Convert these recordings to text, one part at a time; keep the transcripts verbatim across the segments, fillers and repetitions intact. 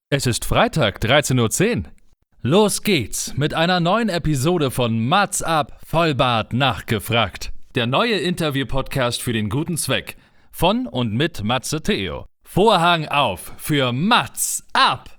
Es ist Freitag, dreizehn Uhr zehn. Los geht's mit einer neuen Episode von Mats ab, Vollbart nachgefragt. Der neue Interview-Podcast für den guten Zweck. Von und mit Matze Theo. Vorhang auf für Mats ab!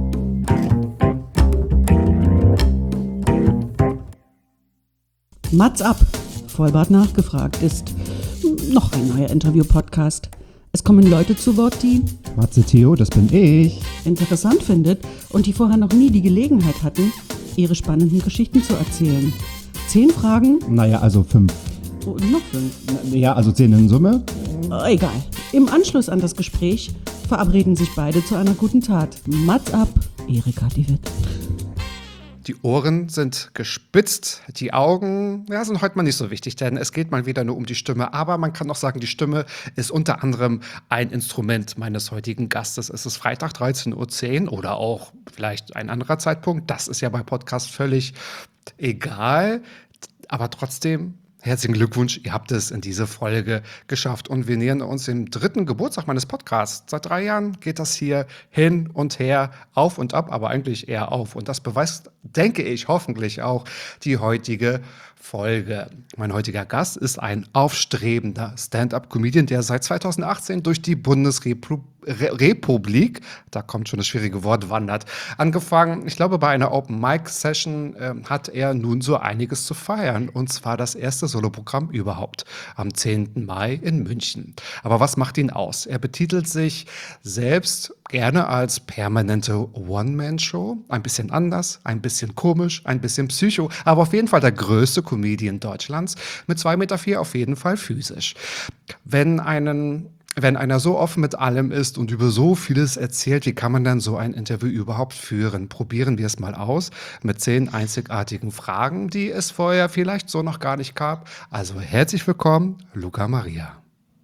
Mats ab, Vollbart nachgefragt ist noch ein neuer Interview-Podcast. Es kommen Leute zu Wort, die Matze Theo, das bin ich. interessant findet und die vorher noch nie die Gelegenheit hatten, ihre spannenden Geschichten zu erzählen. Zehn Fragen? Naja, also fünf. Oh, noch fünf. Ja, also zehn in Summe. Oh, egal. Im Anschluss an das Gespräch verabreden sich beide zu einer guten Tat. Mats ab, Erika die Witt. Die Ohren sind gespitzt, die Augen ja, sind heute mal nicht so wichtig, denn es geht mal wieder nur um die Stimme. Aber man kann auch sagen, die Stimme ist unter anderem ein Instrument meines heutigen Gastes. Es ist Freitag, dreizehn Uhr zehn oder auch vielleicht ein anderer Zeitpunkt. Das ist ja bei Podcast völlig egal. Aber trotzdem, herzlichen Glückwunsch, ihr habt es in diese Folge geschafft. Und wir nähern uns dem dritten Geburtstag meines Podcasts. Seit drei Jahren geht das hier hin und her, auf und ab, aber eigentlich eher auf. Und das beweist, denke ich, hoffentlich auch die heutige Folge. Mein heutiger Gast ist ein aufstrebender Stand-up-Comedian, der seit zweitausendachtzehn durch die Bundesrepublik, da kommt schon das schwierige Wort, wandert. Angefangen, ich glaube, bei einer Open-Mic-Session äh, hat er nun so einiges zu feiern. Und zwar das erste Soloprogramm überhaupt am zehnten Mai in München. Aber was macht ihn aus? Er betitelt sich selbst gerne als permanente One-Man-Show. Ein bisschen anders, ein bisschen komisch, ein bisschen psycho, aber auf jeden Fall der größte Comedian Deutschlands mit zwei Meter vier auf jeden Fall physisch. Wenn einen Wenn einer so offen mit allem ist und über so vieles erzählt, wie kann man dann so ein Interview überhaupt führen? Probieren wir es mal aus mit zehn einzigartigen Fragen, die es vorher vielleicht so noch gar nicht gab. Also herzlich willkommen, Luca Maria.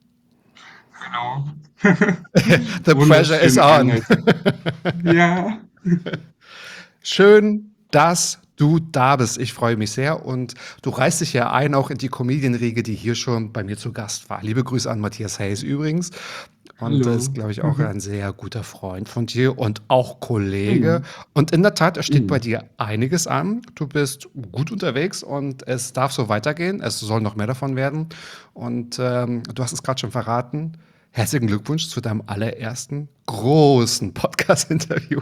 Genau. The pressure is on. Ja. Schön, dass du da bist. Ich freue mich sehr und du reißt dich ja ein auch in die Comedian-Riege, die hier schon bei mir zu Gast war. Liebe Grüße an Matthias Hayes übrigens. Und Hallo. das ist, glaube ich, auch ein sehr guter Freund von dir und auch Kollege. Und in der Tat, es steht Mhm. bei dir einiges an. Du bist gut unterwegs und es darf so weitergehen. Es soll noch mehr davon werden. Und ähm, du hast es gerade schon verraten. Herzlichen Glückwunsch zu deinem allerersten großen Podcast-Interview.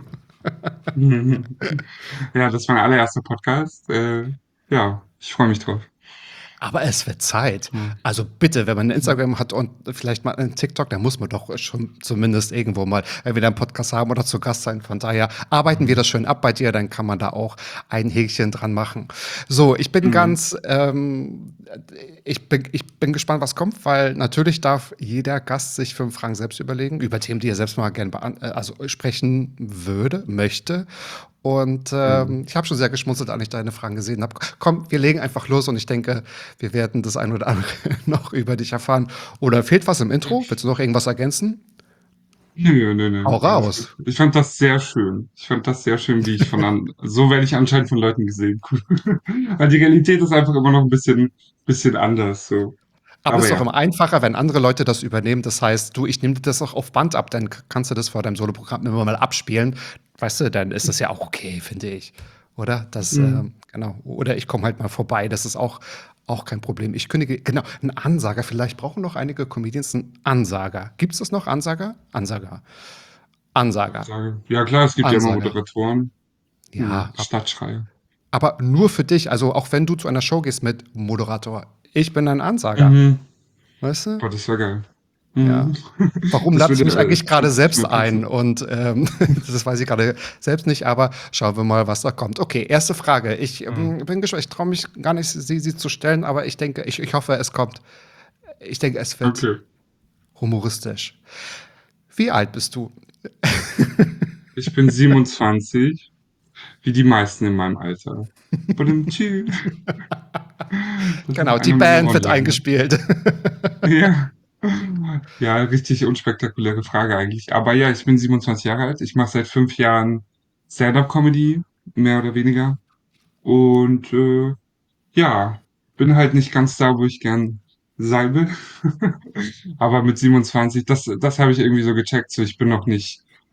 Ja, das war mein allererster Podcast. Äh, ja, ich freue mich drauf. Aber es wird Zeit. Ja. Also bitte, wenn man Instagram hat und vielleicht mal einen TikTok, dann muss man doch schon zumindest irgendwo mal entweder einen Podcast haben oder zu Gast sein. Von daher arbeiten wir das schön ab bei dir, dann kann man da auch ein Häkchen dran machen. So, ich bin Mhm. ganz, ähm, ich bin, ich bin gespannt, was kommt, weil natürlich darf jeder Gast sich fünf Fragen selbst überlegen, über Themen, die er selbst mal gerne beant- äh, also sprechen würde, möchte. Und ähm, ich habe schon sehr geschmunzelt, als ich deine Fragen gesehen habe. Komm, wir legen einfach los und ich denke, wir werden das ein oder andere noch über dich erfahren. Oder fehlt was im Intro? Willst du noch irgendwas ergänzen? Nö, nö, nö. Hau raus. Ich fand das sehr schön. Ich fand das sehr schön, wie ich von an so werde ich anscheinend von Leuten gesehen. Weil die Realität ist einfach immer noch ein bisschen, bisschen anders. So. Aber es ist Aber doch ja. immer einfacher, wenn andere Leute das übernehmen. Das heißt, du, ich nehme das auch auf Band ab, dann kannst du das vor deinem Soloprogramm immer mal abspielen. Weißt du, dann ist das ja auch okay, finde ich. Oder? Das, Mhm. ähm, genau. Oder ich komme halt mal vorbei. Das ist auch, auch kein Problem. Ich kündige, genau, ein Ansager. Vielleicht brauchen noch einige Comedians einen Ansager. Gibt es das noch? Ansager? Ansager. Ansager. Sage- Ja klar, es gibt ja immer Ansager. Moderatoren. Ja, Mhm. ab, Stadtschreier. aber nur für dich. Also auch wenn du zu einer Show gehst mit Moderator. Ich bin ein Ansager. Mhm. Weißt du? Boah, das wäre geil. Ja. Mhm. Warum Das lade ich würde, mich äh, eigentlich gerade das selbst würde passen. ein? Und ähm, das weiß ich gerade selbst nicht, aber schauen wir mal, was da kommt. Okay, erste Frage. Ich ähm, Mhm. bin gespannt, ich traue mich gar nicht, sie, sie zu stellen, aber ich denke, ich, ich hoffe, es kommt. Ich denke, es wird Okay. humoristisch. Wie alt bist du? Ich bin siebenundzwanzig, wie die meisten in meinem Alter. Badum, tschü. Das ist Genau, die einer meiner Band wird One-Liner. eingespielt. Ja. Ja, richtig unspektakuläre Frage eigentlich. Aber ja, ich bin siebenundzwanzig Jahre alt. Ich mache seit fünf Jahren Stand-up-Comedy, mehr oder weniger. Und äh, ja, bin halt nicht ganz da, wo ich gern sein will. Aber mit siebenundzwanzig, das, das habe ich irgendwie so gecheckt. So, ich bin noch nicht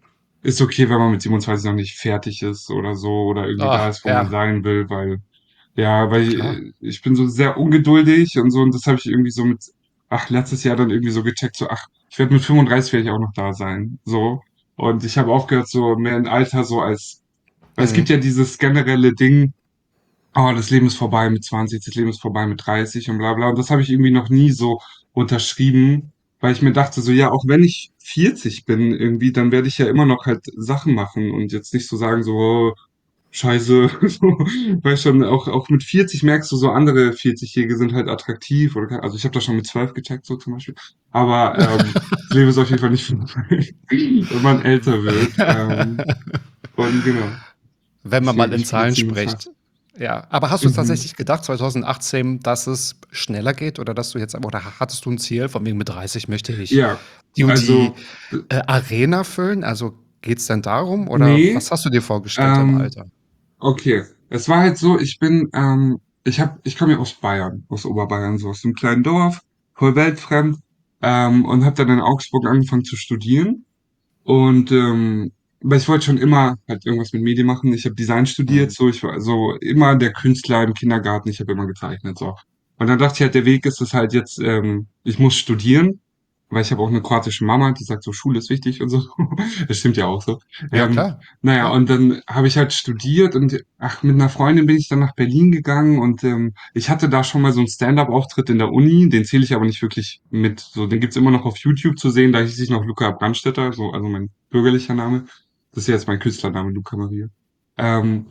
ist okay, wenn man mit siebenundzwanzig noch nicht fertig ist oder so oder irgendwie da Ah, ist, wo man ja, sein will, weil ja, weil klar. ich, ich bin so sehr ungeduldig und so und das habe ich irgendwie so mit, ach, letztes Jahr dann irgendwie so gecheckt, so, ach, ich werde mit fünfunddreißig werde ich auch noch da sein, so. Und ich habe aufgehört, so mehr im Alter so als, weil es gibt Mhm. ja dieses generelle Ding, oh, das Leben ist vorbei mit zwanzig, das Leben ist vorbei mit dreißig und bla bla. Und das habe ich irgendwie noch nie so unterschrieben, weil ich mir dachte, so ja, auch wenn ich vierzig bin irgendwie, dann werde ich ja immer noch halt Sachen machen und jetzt nicht so sagen, so, oh, Scheiße, so, weil schon auch, auch mit vierzig merkst du, so andere vierzig-Jährige sind halt attraktiv oder, also ich habe das schon mit zwölf gecheckt, so zum Beispiel. Aber ähm, das Leben ist auf jeden Fall nicht vorbei, wenn man älter wird. Ähm, und genau, Wenn man mal deswegen, in ich bin jetzt Zahlen siebenundzwanzig. spricht. Ja, aber hast du Mhm. tatsächlich gedacht, zwanzig achtzehn, dass es schneller geht oder dass du jetzt, oder hattest du ein Ziel, von wegen mit dreißig möchte ich Ja, die und die also, äh, äh, Arena füllen? Also geht es denn darum oder nee, was hast du dir vorgestellt im ähm, Alter? okay. Es war halt so, ich bin, ähm, ich hab, ich komme ja aus Bayern, aus Oberbayern, so aus einem kleinen Dorf, voll weltfremd, ähm, und habe dann in Augsburg angefangen zu studieren. Und ähm, weil ich wollte schon immer halt irgendwas mit Medien machen. Ich habe Design studiert, Mhm. so ich war so immer der Künstler im Kindergarten. Ich habe immer gezeichnet, so. Und dann dachte ich halt, der Weg ist es halt jetzt, ähm, ich muss studieren, weil ich habe auch eine kroatische Mama, die sagt so, Schule ist wichtig und so. Das stimmt ja auch so. Ja, Ähm, klar. naja, Klar. und dann habe ich halt studiert und ach, mit einer Freundin bin ich dann nach Berlin gegangen und ähm, ich hatte da schon mal so einen Stand-up-Auftritt in der Uni, den zähle ich aber nicht wirklich mit. So, den gibt's immer noch auf YouTube zu sehen, da hieß ich noch Luca Brandstätter, so, also mein bürgerlicher Name. Das ist ja jetzt mein Künstlername, Luca Maria. Ähm,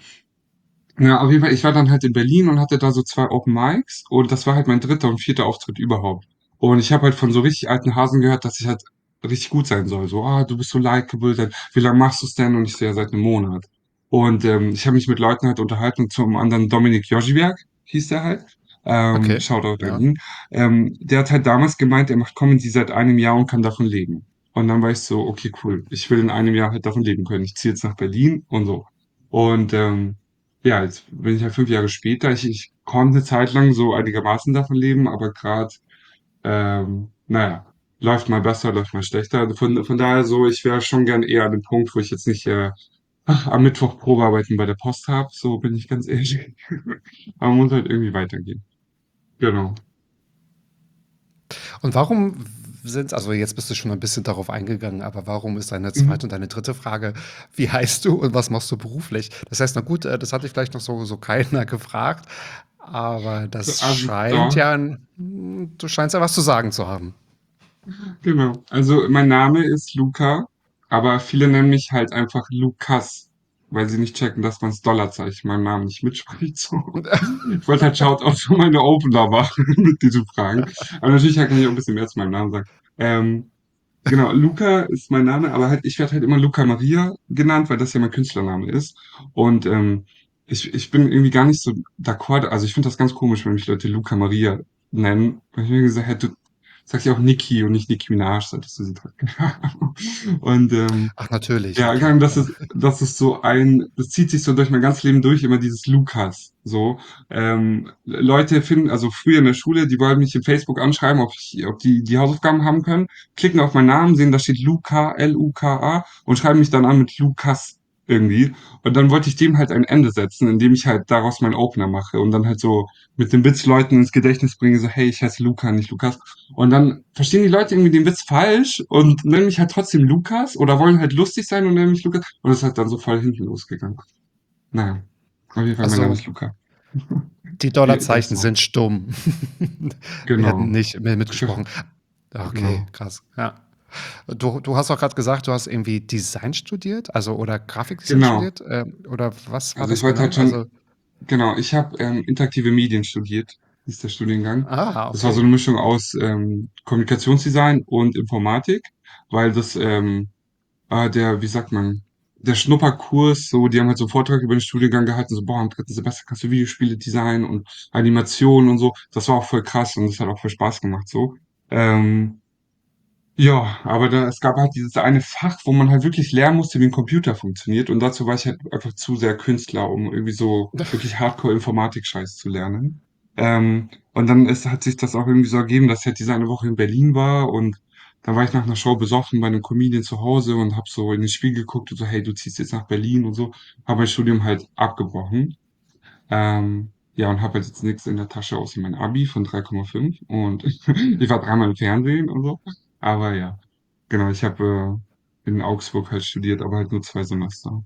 na, auf jeden Fall, ich war dann halt in Berlin und hatte da so zwei Open Mics und das war halt mein dritter und vierter Auftritt überhaupt. Und ich habe halt von so richtig alten Hasen gehört, dass ich halt richtig gut sein soll. So, ah, du bist so likable, dann, wie lange machst du es denn? Und ich so, ja, seit einem Monat. Und ähm, ich habe mich mit Leuten halt unterhalten, zum anderen Dominik Joziwiak hieß der halt. Ähm, Okay. Shoutout an Ja. ihn. Ähm, der hat halt damals gemeint, er macht Comedy seit einem Jahr und kann davon leben. Und dann war ich so, okay, cool. Ich will in einem Jahr halt davon leben können. Ich ziehe jetzt nach Berlin und so. Und ähm, ja, jetzt bin ich halt fünf Jahre später. Ich, ich konnte eine Zeit lang so einigermaßen davon leben, aber gerade, ähm, naja, läuft mal besser, läuft mal schlechter. Also Von, von daher so, ich wäre schon gern eher an dem Punkt, wo ich jetzt nicht äh, ach, am Mittwoch Probearbeiten bei der Post habe. So bin ich ganz ehrlich. Aber muss halt irgendwie weitergehen. Genau. Und warum sind, also jetzt bist du schon ein bisschen darauf eingegangen, aber warum ist deine Mhm. zweite und deine dritte Frage, wie heißt du und was machst du beruflich? Das heißt, na gut, äh, das hatte ich vielleicht noch so, so keiner gefragt, aber das Also scheint da, ja, ein- du scheinst ja was zu sagen zu haben. genau. Also mein Name ist Luca, aber viele nennen mich halt einfach Lukas, weil sie nicht checken, dass man das Dollarzeichen in meinem Namen nicht mitspricht. So. Ich wollte halt Shoutout für meine Opener machen mit diesen Fragen. Aber natürlich kann ich auch ein bisschen mehr zu meinem Namen sagen. Ähm, genau, Luca ist mein Name, aber halt, ich werde halt immer Luca Maria genannt, weil das ja mein Künstlername ist. Und ähm, ich, ich bin irgendwie gar nicht so d'accord. Also ich finde das ganz komisch, wenn mich Leute Luca Maria nennen. Weil ich mir gesagt hätte, du sagst ja auch Nicki und nicht Nicki Minaj, solltest du sie tragen. Und ähm, Ach, natürlich, na ja, klar, das ja. ist, das ist so ein, das zieht sich so durch mein ganzes Leben durch, immer dieses Lukas. So, ähm, Leute finden, also früher in der Schule, die wollten mich in Facebook anschreiben, ob ich, ob die die Hausaufgaben haben können, klicken auf meinen Namen, sehen, da steht Luca, L U K A und schreiben mich dann an mit Lukas irgendwie. Und dann wollte ich dem halt ein Ende setzen, indem ich halt daraus meinen Opener mache und dann halt so mit dem Witz Leuten ins Gedächtnis bringe, so, hey, ich heiße Luca, nicht Lukas. Und dann verstehen die Leute irgendwie den Witz falsch und nennen mich halt trotzdem Lukas oder wollen halt lustig sein und nennen mich Lukas. Und das ist halt dann so voll hinten losgegangen. Naja, auf jeden Fall, mein Name Also ist Luca. die Die, der ist Dollarzeichen so. sind stumm. Werden Genau. nicht mehr Ich hoffe, mitgesprochen. Okay, genau. krass. Ja. Du, du hast auch gerade gesagt, du hast irgendwie Design studiert, also oder Grafikdesign Genau. studiert, ähm, oder was war Also ich das wollte halt genau? schon, Also, genau, ich habe ähm, interaktive Medien studiert, ist der Studiengang. ah, Das war so okay. eine Mischung aus ähm, Kommunikationsdesign und Informatik, weil das ähm, äh, der, wie sagt man, der Schnupperkurs, so, die haben halt so einen Vortrag über den Studiengang gehalten, so, boah, am dritten Semester kannst du Videospiele designen und Animationen und so. Das war auch voll krass und das hat auch voll Spaß gemacht, so. Ähm, ja, aber da, es gab halt dieses eine Fach, wo man halt wirklich lernen musste, wie ein Computer funktioniert und dazu war ich halt einfach zu sehr Künstler, um irgendwie so wirklich Hardcore-Informatik-Scheiß zu lernen. Ähm, und dann ist, hat sich das auch irgendwie so ergeben, dass ich halt diese eine Woche in Berlin war und dann war ich nach einer Show besoffen bei einem Comedian zu Hause und habe so in den Spiegel geguckt und so, hey, du ziehst jetzt nach Berlin und so. Habe mein Studium halt abgebrochen. Ähm, ja, und habe halt jetzt nichts in der Tasche außer mein Abi von drei Komma fünf und ich war dreimal im Fernsehen und so. Aber ja, genau, ich habe äh, in Augsburg halt studiert, aber halt nur zwei Semester.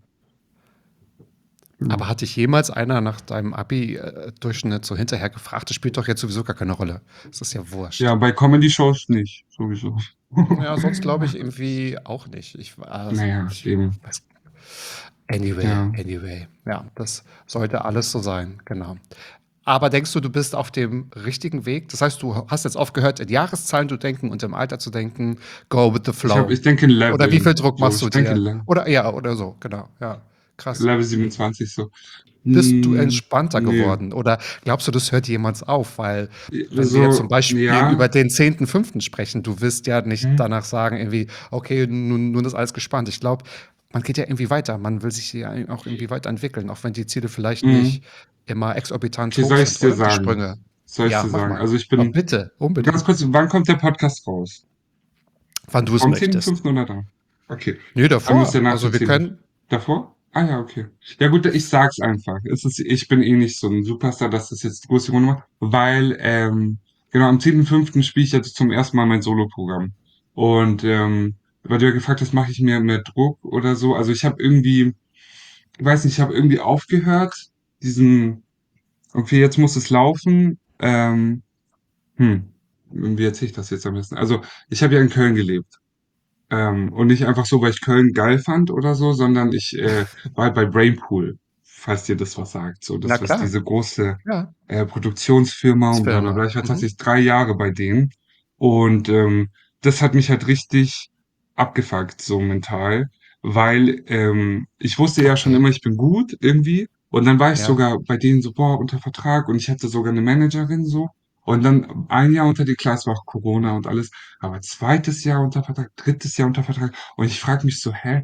Aber Genau. hat dich jemals einer nach deinem Abi-Durchschnitt so hinterher gefragt? Das spielt doch jetzt sowieso gar keine Rolle. Das ist ja wurscht. Ja, bei Comedy-Shows nicht, sowieso. Ja, sonst glaube ich irgendwie auch nicht. Ich, also, Naja, ich eben. weiß. Anyway, Ja. anyway. Ja, das sollte alles so sein, genau. Aber denkst du, du bist auf dem richtigen Weg? Das heißt, du hast jetzt aufgehört, in Jahreszahlen zu denken und im Alter zu denken, go with the Ich habe, flow. ich denke in Oder wie viel Leveln. Druck So, machst ich du denke in dir? Le Oder ja, oder so, genau. Ja, krass. Level Mhm. siebenundzwanzig so. Bist du Hm, entspannter nee. geworden? Oder glaubst du, das hört jemals auf? Weil, wenn wir jetzt zum Also, Beispiel ja. über den zehnten fünften sprechen, du wirst ja nicht Hm, danach sagen, irgendwie, okay, nun, nun ist alles gespannt. Ich glaube, man geht ja irgendwie weiter. Man will sich ja auch irgendwie weiterentwickeln, auch wenn die Ziele vielleicht hm. nicht immer exorbitant Okay, hoch soll ich sind, dir oder? Die sagen? Sprünge. Soll ich Ja, dir mach sagen? mal. Also ich Oh, bin, bitte, ganz unbedingt. kurz, wann kommt der Podcast raus? Wann du es Am zehnten möchtest. fünften oder da? Okay. Nö, Dann müsst ihr davor. nach dem Also wir zehnten können. Davor? Ah ja, okay. Ja gut, ich sag's einfach. Es ist, ich bin eh nicht so ein Superstar, dass das jetzt die große Runde macht, weil, ähm, genau, am zehnten fünften spiele ich jetzt zum ersten Mal mein Soloprogramm. Und ähm, weil du ja gefragt hast, mache ich mir mehr Druck oder so. Also ich habe irgendwie, ich weiß nicht, ich habe irgendwie aufgehört, diesen, okay, jetzt muss es laufen. Ähm, hm, wie erzähle ich das jetzt am besten? Also ich habe ja in Köln gelebt. Ähm, und nicht einfach so, weil ich Köln geil fand oder so, sondern ich äh, war halt bei Brainpool, falls dir das was sagt. So, Na das war klar. diese große Ja. äh, Produktionsfirma Das und bla bla Firma. bla. Ich war Mhm. tatsächlich drei Jahre bei denen. Und ähm, das hat mich halt richtig abgefuckt, so mental, weil ähm, ich wusste ja schon Okay. immer, ich bin gut irgendwie. Und dann war ich Ja. sogar bei denen so, boah, unter Vertrag und ich hatte sogar eine Managerin so. Und dann ein Jahr unter die Klasse war auch Corona und alles. Aber zweites Jahr unter Vertrag, drittes Jahr unter Vertrag. Und ich frage mich so, hä,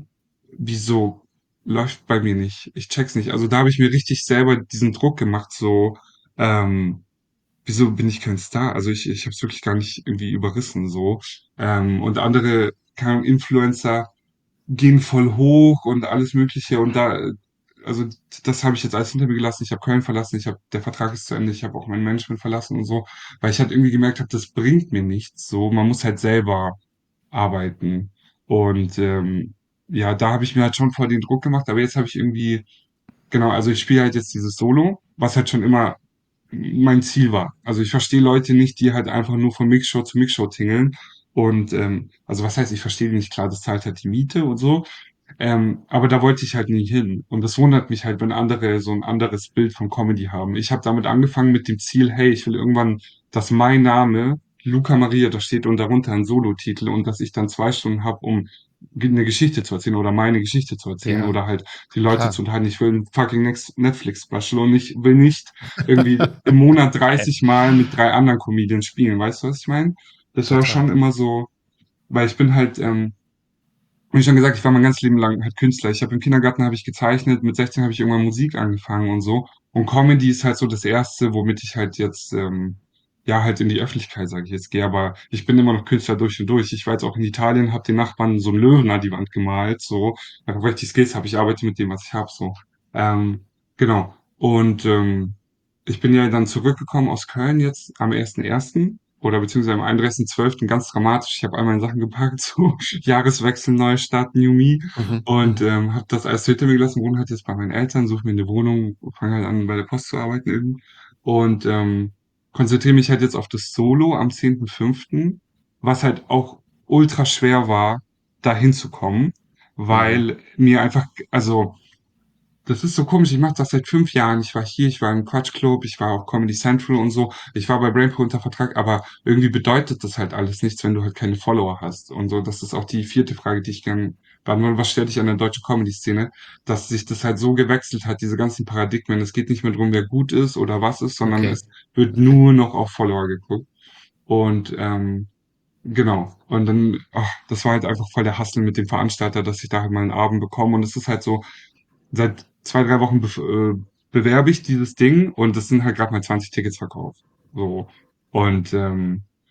wieso läuft bei mir nicht? Ich check's nicht. Also da habe ich mir richtig selber diesen Druck gemacht, so, ähm, wieso bin ich kein Star? Also ich, ich habe es wirklich gar nicht irgendwie überrissen, so. Ähm, und andere, keine Ahnung, Influencer gehen voll hoch und alles Mögliche. Und da, äh, also das habe ich jetzt alles hinter mir gelassen. Ich habe Köln verlassen, ich habe, der Vertrag ist zu Ende, ich habe auch mein Management verlassen und so, weil ich halt irgendwie gemerkt habe, das bringt mir nichts. So, man muss halt selber arbeiten. Und ähm, ja, da habe ich mir halt schon vor den Druck gemacht, aber jetzt habe ich irgendwie, genau, also ich spiele halt jetzt dieses Solo, was halt schon immer mein Ziel war. Also ich verstehe Leute nicht, die halt einfach nur von Mixshow zu Mixshow tingeln. Und ähm, also was heißt, ich verstehe die nicht, klar, das zahlt halt die Miete und so. Ähm, aber da wollte ich halt nie hin. Und das wundert mich halt, wenn andere so ein anderes Bild von Comedy haben. Ich habe damit angefangen mit dem Ziel, hey, ich will irgendwann, dass mein Name Luca Maria da steht und darunter ein Solotitel und dass ich dann zwei Stunden habe, um eine Geschichte zu erzählen oder meine Geschichte zu erzählen Ja, oder halt die Leute klar. zu unterhalten. Ich will ein fucking Next- Netflix-Special und ich will nicht irgendwie im Monat dreißig Mal mit drei anderen Comedians spielen. Weißt du, was ich meine? Das war Total. schon immer so, weil ich bin halt, ähm, wie schon gesagt, ich war mein ganzes Leben lang halt Künstler. Ich habe im Kindergarten habe ich gezeichnet, mit sechzehn habe ich irgendwann Musik angefangen und so. Und Comedy ist halt so das Erste, womit ich halt jetzt ähm, ja halt in die Öffentlichkeit, sage ich jetzt, gehe. Aber ich bin immer noch Künstler durch und durch. Ich war jetzt auch in Italien, habe den Nachbarn so einen Löwen an die Wand gemalt, so, einfach weil ich die Skills habe. Ich arbeite mit dem, was ich habe, so. Ähm, genau. Und ähm, ich bin ja dann zurückgekommen aus Köln jetzt am ersten ersten oder beziehungsweise am einunddreißigsten zwölften ganz dramatisch. Ich habe all meine Sachen gepackt, so Jahreswechsel, Neustart, New Me Mhm, und mhm. ähm, habe das alles hinter mir gelassen, wohne halt jetzt bei meinen Eltern, suche mir eine Wohnung, fange halt an bei der Post zu arbeiten irgendwie und ähm, konzentriere mich halt jetzt auf das Solo am zehnten fünften, was halt auch ultra schwer war, da hinzukommen, Mhm. weil mir einfach, also das ist so komisch, ich mache das seit fünf Jahren. Ich war hier, ich war im Quatsch Club, ich war auf Comedy Central und so. Ich war bei Brainpool unter Vertrag, aber irgendwie bedeutet das halt alles nichts, wenn du halt keine Follower hast und so. Das ist auch die vierte Frage, die ich gern beantworte. Was stört dich an der deutschen Comedy-Szene? Dass sich das halt so gewechselt hat, diese ganzen Paradigmen. Es geht nicht mehr darum, wer gut ist oder was ist, sondern Okay, es wird okay. nur noch auf Follower geguckt. Und ähm, genau. Und dann, ach, das war halt einfach voll der Hassel mit dem Veranstalter, dass ich da halt mal einen Abend bekomme. Und es ist halt so, seit zwei, drei Wochen be äh, bewerbe ich dieses Ding und es sind halt gerade mal zwanzig Tickets verkauft. So. Und ähm,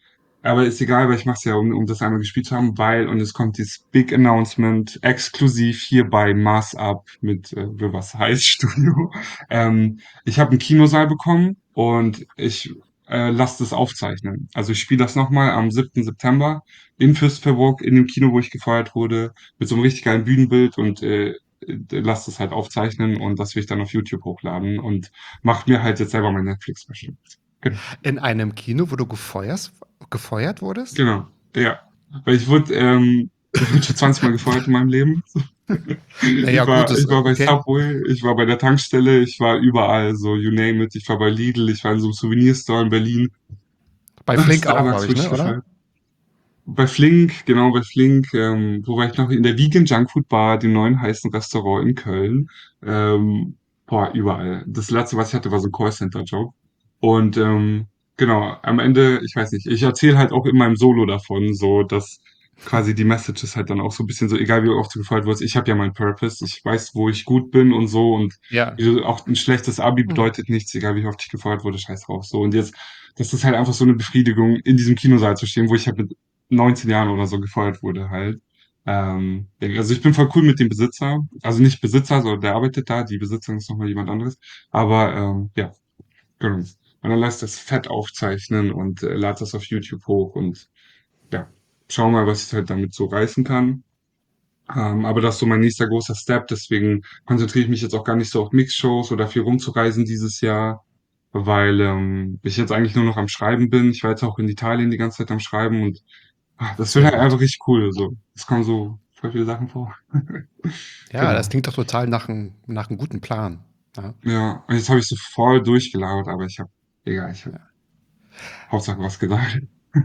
Aber ist egal, weil ich mache es ja, um, um das einmal gespielt zu haben, weil, und es kommt dieses Big Announcement exklusiv hier bei Mass Up mit äh, was heißt Studio. Ähm, ich habe einen Kinosaal bekommen und ich äh, lasse das aufzeichnen. Also ich spiele das nochmal am siebten September in Fürstenfeldbruck, in dem Kino, wo ich gefeuert wurde, mit so einem richtig geilen Bühnenbild und äh, lasse das halt aufzeichnen und das will ich dann auf YouTube hochladen und mache mir halt jetzt selber mein Netflix-Special. Genau. In einem Kino, wo du gefeuert, gefeuert wurdest? Genau, ja. Weil ich wurde, ähm, ich wurde schon zwanzig Mal gefeuert in meinem Leben. Naja, Ich gut, war, das, ich war bei okay. Subway, ich war bei der Tankstelle, ich war überall, so you name it. Ich war bei Lidl, ich war in so einem Souvenirstore in Berlin. Bei Flink auch, Starbucks glaube ich, wurde ich ne, oder? gefeuert. Bei Flink, genau, bei Flink, ähm, wo war ich noch? In der Vegan Junkfood Bar, dem neuen heißen Restaurant in Köln. Ähm, boah, überall. Das letzte, was ich hatte, war so ein Callcenter-Job. Und ähm, genau, am Ende, ich weiß nicht, ich erzähle halt auch in meinem Solo davon, so dass quasi die Message ist halt dann auch so ein bisschen so, egal wie oft du gefeuert wirst, ich habe ja meinen Purpose, ich weiß, wo ich gut bin und so und Ja. wie du- auch ein schlechtes Abi Hm. bedeutet nichts, egal wie oft ich gefeuert wurde, scheiß drauf. So, und jetzt, das ist halt einfach so eine Befriedigung, in diesem Kinosaal zu stehen, wo ich halt mit neunzehn Jahren oder so gefeuert wurde halt. Ähm, ja, also ich bin voll cool mit dem Besitzer, also nicht Besitzer, sondern der arbeitet da, die Besitzerin ist nochmal jemand anderes. Aber ähm, ja, genau. Und dann lässt das fett aufzeichnen und äh, lad das auf YouTube hoch und ja, schau mal, was ich halt damit so reißen kann. Ähm, aber das ist so mein nächster großer Step, deswegen konzentriere ich mich jetzt auch gar nicht so auf Mixshows oder viel rumzureisen dieses Jahr, weil ähm, ich jetzt eigentlich nur noch am Schreiben bin. Ich war jetzt auch in Italien die ganze Zeit am Schreiben und ah, das wird Sehr halt gut. einfach richtig cool. So. Es kommen so voll viele Sachen vor. Ja, das Genau. klingt doch total nach einem nach einem guten Plan. Ja. Ja, und jetzt habe ich so voll durchgelabert, aber ich habe, egal, ich habe Hauptsache was gesagt.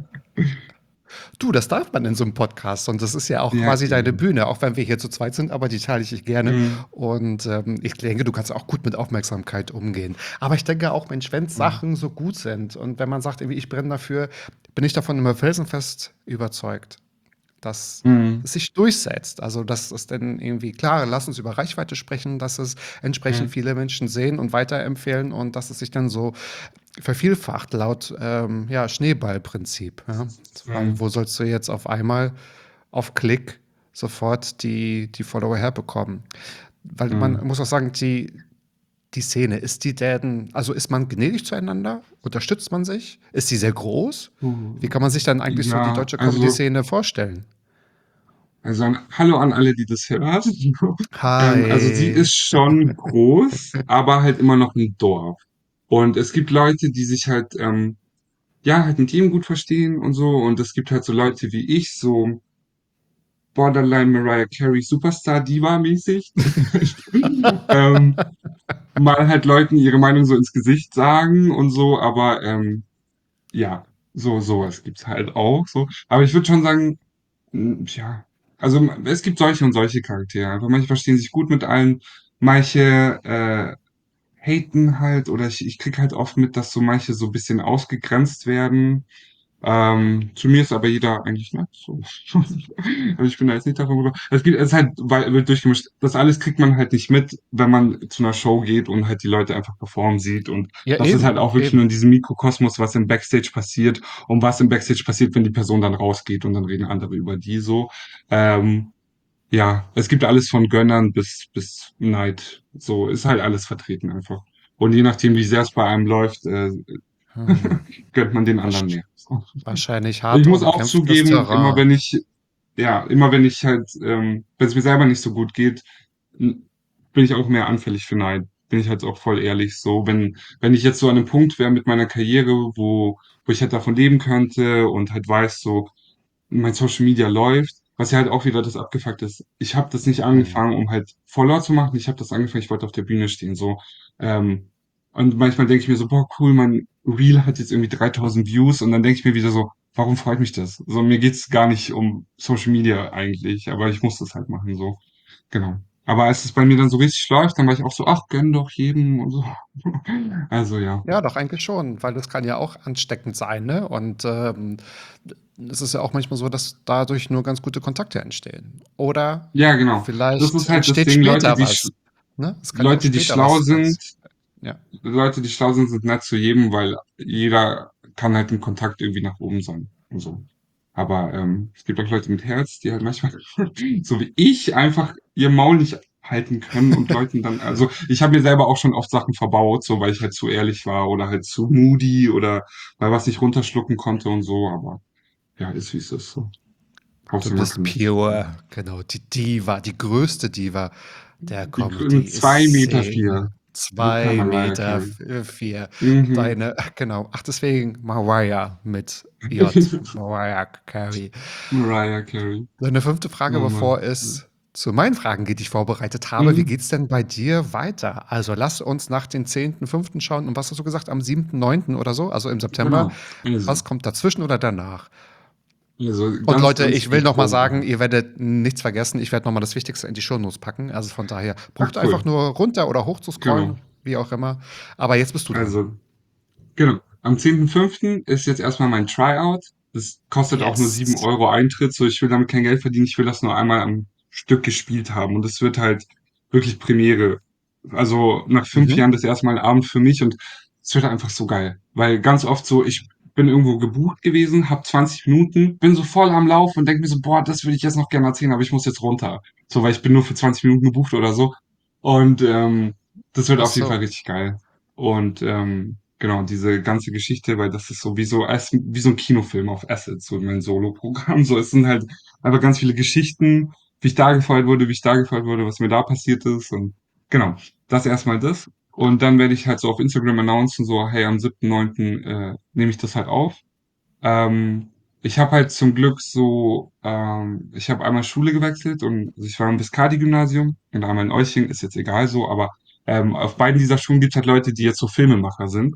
Du, das darf man in so einem Podcast und das ist ja auch Ja, quasi deine eben. Bühne, auch wenn wir hier zu zweit sind, aber die teile ich gerne. Mhm. Und ähm, ich denke, du kannst auch gut mit Aufmerksamkeit umgehen. Aber ich denke auch, Mensch, wenn Mhm. Sachen so gut sind und wenn man sagt, irgendwie, ich brenne dafür, bin ich davon immer felsenfest überzeugt, dass Mhm. es sich durchsetzt. Also, dass es dann irgendwie, klar, lass uns über Reichweite sprechen, dass es entsprechend Mhm. viele Menschen sehen und weiterempfehlen und dass es sich dann so vervielfacht laut ähm, ja, Schneeballprinzip. Ja? Weil Mhm. wo sollst du jetzt auf einmal auf Klick sofort die, die Follower herbekommen? Weil man Mhm. muss auch sagen, die, die Szene, ist die denn, also ist man gnädig zueinander? Unterstützt man sich? Ist die sehr groß? Wie Uh, kann man sich dann eigentlich so die Ja, deutsche also, Comedy-Szene vorstellen? also an, hallo an alle, die das hören. Ähm, also sie Hi. ist schon groß, aber halt immer noch ein Dorf. Und es gibt Leute, die sich halt, ähm, ja, halt mit ihm gut verstehen und so. Und es gibt halt so Leute wie ich, so Borderline Mariah Carey Superstar Diva mäßig. ähm, Mal halt Leuten ihre Meinung so ins Gesicht sagen und so, aber ähm, ja, so sowas gibt's halt auch so. Aber ich würde schon sagen, m, ja, also m- es gibt solche und solche Charaktere. Einfach manche verstehen sich gut mit allen, manche äh, haten halt oder ich, ich krieg halt oft mit, dass so manche so ein bisschen ausgegrenzt werden. Ähm, zu mir ist aber jeder eigentlich nett. So. Also ich bin da jetzt nicht davon über. Es gibt, es ist halt weil, wird durchgemischt. Das alles kriegt man halt nicht mit, wenn man zu einer Show geht und halt die Leute einfach performen sieht. Und Ja, das ist halt eben, auch wirklich nur in eben. diesem Mikrokosmos, was im Backstage passiert und was im Backstage passiert, wenn die Person dann rausgeht und dann reden andere über die so. Ähm, ja, es gibt alles von Gönnern bis, bis Neid. So ist halt alles vertreten einfach. Und je nachdem, wie sehr es bei einem läuft, äh, Hm. gönnt man den anderen Wasch- mehr. So. Wahrscheinlich Ich hart muss auch umkämpftes zugeben, immer Terrain. wenn ich, ja, immer wenn ich halt, ähm, wenn es mir selber nicht so gut geht, n- bin ich auch mehr anfällig für Neid. Bin ich halt auch voll ehrlich so. Wenn, wenn ich jetzt so an einem Punkt wäre mit meiner Karriere, wo, wo ich halt davon leben könnte und halt weiß, so, mein Social Media läuft, was ja halt auch wieder das abgefuckt ist. Ich habe das nicht Hm. angefangen, um halt Follower zu machen. Ich habe das angefangen, ich wollte auf der Bühne stehen, so. Ähm, und manchmal denke ich mir so, boah, cool, mein Reel hat jetzt irgendwie dreitausend Views und dann denke ich mir wieder so, warum freut mich das? So, mir geht's gar nicht um Social Media eigentlich, aber ich muss das halt machen, so. Genau. Aber als es bei mir dann so richtig läuft, dann war ich auch so, ach, gönn doch jedem und so. Also ja. Ja, doch eigentlich schon, weil das kann ja auch ansteckend sein, ne? Und ähm, es ist ja auch manchmal so, dass dadurch nur ganz gute Kontakte entstehen. Oder Ja, genau. Das vielleicht ist halt das entsteht Ding, Leute, später die, sch- was. Ne? Es kann ja auch Leute, die später schlau was, sind, was. Ja. Leute, die schlau sind, sind nett zu jedem, weil jeder kann halt im Kontakt irgendwie nach oben sein. So. Aber ähm, es gibt auch Leute mit Herz, die halt manchmal, so wie ich, einfach ihr Maul nicht halten können und Leuten dann, also ich habe mir selber auch schon oft Sachen verbaut, so weil ich halt zu ehrlich war oder halt zu moody oder weil was nicht runterschlucken konnte und so, aber ja, ist wie es ist so. Du Hauptsache man bist kann mit. pure, genau, die Diva, die größte Diva der Die Comedy grünen ist zwei Meter Single. vier. Look at Zwei Mariah Meter Carey. f- vier. Mhm. Deine, genau, ach deswegen Mariah mit J. Mariah Carey. Mariah Carey. Deine fünfte Frage, Oh bevor Mann. es zu meinen Fragen geht, die ich vorbereitet habe. Wie Mhm. geht's denn bei dir weiter? Also lass uns nach den zehnten fünften schauen. Und was hast du gesagt? Am siebten neunten oder so? Also im September. Genau. Also, Was kommt dazwischen oder danach? also Und ganz, Leute, ganz ich will viel noch mal Promo sagen, machen. ihr werdet nichts vergessen. Ich werde noch mal das Wichtigste in die Shownotes packen. Also von daher, Ach, braucht einfach cool. nur runter oder hoch zu Genau. scrollen, wie auch immer. Aber jetzt bist du dran. Also, genau. Am zehnten fünften ist jetzt erstmal mein Tryout. Das kostet auch nur sieben Yes. Euro Eintritt. So, ich will damit kein Geld verdienen. Ich will das nur einmal am Stück gespielt haben. Und es wird halt wirklich Premiere. Also nach fünf Mhm. Jahren das erste Mal ein Abend für mich und es wird einfach so geil. Weil ganz oft so, ich bin irgendwo gebucht gewesen, hab zwanzig Minuten, bin so voll am Lauf und denke mir so, boah, das würde ich jetzt noch gerne erzählen, aber ich muss jetzt runter. So, weil ich bin nur für zwanzig Minuten gebucht oder so. Und ähm, das wird Ach auf jeden Fall so. richtig geil. Und ähm, genau, diese ganze Geschichte, weil das ist so wie so, als- wie so ein Kinofilm auf Assets, so mein Solo-Programm. So, es sind halt einfach ganz viele Geschichten, wie ich da gefeuert wurde, wie ich da gefeuert wurde, was mir da passiert ist. Und genau, das erstmal das. Und dann werde ich halt so auf Instagram announcen, so, hey, am siebten neunten äh, nehme ich das halt auf. Ähm, ich habe halt zum Glück so, ähm, ich habe einmal Schule gewechselt und also ich war im Viscardi-Gymnasium und einmal in Euching, ist jetzt egal so, aber ähm, auf beiden dieser Schulen gibt es halt Leute, die jetzt so Filmemacher sind.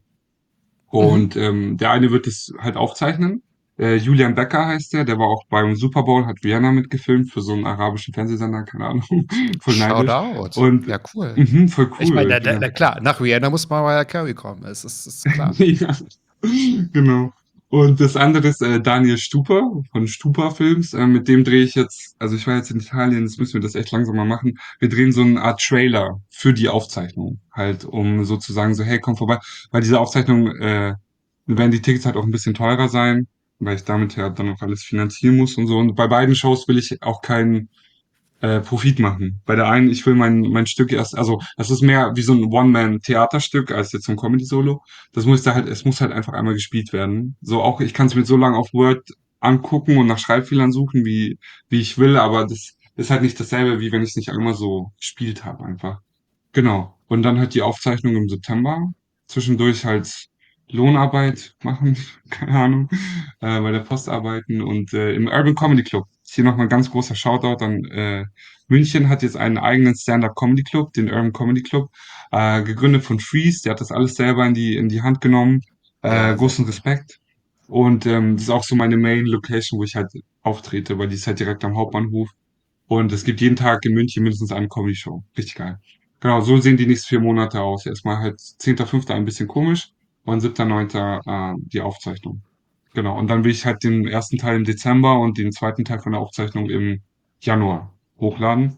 Mhm. Und ähm, der eine wird es halt aufzeichnen. Äh, Julian Becker heißt der, der war auch beim Super Bowl, hat Rihanna mitgefilmt für so einen arabischen Fernsehsender, keine Ahnung, voll Shout neidisch. out. Und Ja, cool. mhm, voll Ich meine, cool, na, na, Julian na Becker. klar, nach Rihanna muss Mariah Carey kommen. Es ist, ist klar. Ja, genau. Und das andere ist äh, Daniel Stuper von Stuper Films. Äh, mit dem drehe ich jetzt, also ich war jetzt in Italien, jetzt müssen wir das echt langsam mal machen. Wir drehen so eine Art Trailer für die Aufzeichnung. Halt, um sozusagen so, hey, komm vorbei. Weil diese Aufzeichnung, äh, werden die Tickets halt auch ein bisschen teurer sein, weil ich damit ja dann auch alles finanzieren muss und so. Und bei beiden Shows will ich auch keinen äh, Profit machen. Bei der einen, ich will mein, mein Stück erst, also das ist mehr wie so ein One-Man-Theaterstück als jetzt so ein Comedy-Solo. Das muss da halt, es muss halt einfach einmal gespielt werden. So auch, ich kann es mir so lange auf Word angucken und nach Schreibfehlern suchen, wie, wie ich will, aber das ist halt nicht dasselbe, wie wenn ich es nicht einmal so gespielt habe einfach. Genau. Und dann halt die Aufzeichnung im September. Zwischendurch halt Lohnarbeit machen, keine Ahnung, äh, bei der Post arbeiten und äh, im Urban Comedy Club. Ist hier nochmal ein ganz großer Shoutout an äh, München hat jetzt einen eigenen Stand-Up Comedy Club, den Urban Comedy Club, äh, gegründet von Freeze, der hat das alles selber in die, in die Hand genommen. Äh, Ja, sehr großen cool. Respekt. Und ähm, das ist auch so meine Main Location, wo ich halt auftrete, weil die ist halt direkt am Hauptbahnhof. Und es gibt jeden Tag in München mindestens eine Comedy-Show. Richtig geil. Genau, so sehen die nächsten vier Monate aus. Erstmal halt zehnter fünfter ein bisschen komisch und siebter neunter Äh, die Aufzeichnung. Genau, und dann will ich halt den ersten Teil im Dezember und den zweiten Teil von der Aufzeichnung im Januar hochladen.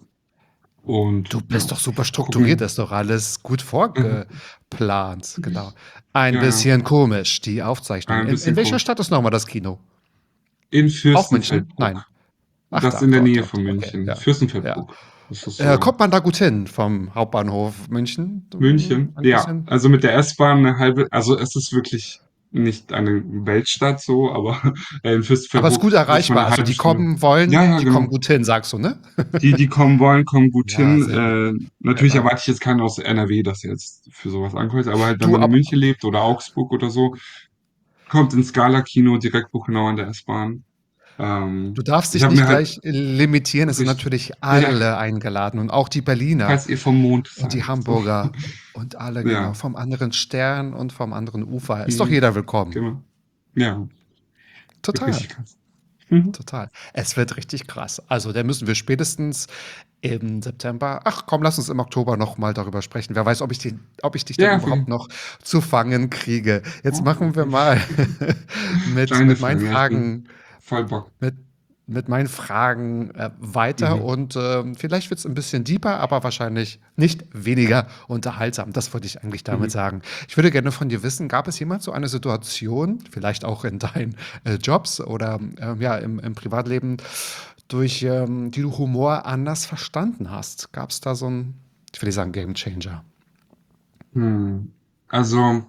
Und Du bist ja, doch super strukturiert, gucken. das ist doch alles gut Mhm. vorgeplant. Genau. Ein Ja, ja, bisschen komisch, die Aufzeichnung. ein In, in bisschen welcher komisch. Stadt ist nochmal das Kino? In Auch München? Nein. Fürstenfeldbruck. Ach Das da, in der dort, Nähe dort. von Okay, München. ja. Ja. Fürstenfeldbruck. Das ist Äh, so kommt man da gut hin vom Hauptbahnhof München? München, Ein ja. bisschen. Also mit der S-Bahn eine halbe, also es ist wirklich nicht eine Weltstadt so, aber äh, in Aber es ist Fürstenfeldbruck gut ist man erreichbar. eine Also halbe die Stunde. kommen Ja, wollen, ja, die kommen genau. gut hin, sagst du, ne? Die, die kommen wollen, kommen gut Ja, hin. sehr gut. Äh, natürlich Genau. erwarte ich jetzt keinen aus N R W, dass er jetzt für sowas ankommt, aber halt, wenn Du, man in aber München lebt oder Augsburg oder so, kommt ins Scala-Kino direkt Buchenau an der S-Bahn. du Ähm, darfst ich dich habe mir nicht halt, gleich limitieren. Es sind richtig, natürlich ja, alle eingeladen und auch die Berliner falls ihr vom Mond und die seid. So. Hamburger und alle genau Ja. vom anderen Stern und vom anderen Ufer. Ist doch Mhm. jeder willkommen. Genau. Ja, wird Total, richtig krass. Mhm. total. Es wird richtig krass. Also, da müssen wir spätestens im September, ach komm, lass uns im Oktober noch mal darüber sprechen. Wer weiß, ob ich, den, ob ich dich dann Ja, überhaupt voll. noch zu fangen kriege. Jetzt Oh, machen wir okay. mal mit, Kleine mit meinen Fragen, ja, ich bin Fragen voll Bock. mit mit meinen Fragen äh, weiter Mhm. und ähm, vielleicht wird es ein bisschen deeper, aber wahrscheinlich nicht weniger unterhaltsam. Das wollte ich eigentlich damit Mhm. sagen. Ich würde gerne von dir wissen, gab es jemals so eine Situation, vielleicht auch in deinen äh, Jobs oder ähm, ja, im, im Privatleben, durch ähm, die du Humor anders verstanden hast? Gab es da so ein, ich will nicht sagen Game Changer? Hm. Also,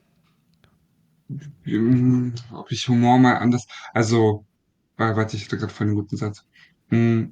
ähm, ob ich Humor mal anders, also, äh, warte, ich hatte gerade voll einen guten Satz. Hm.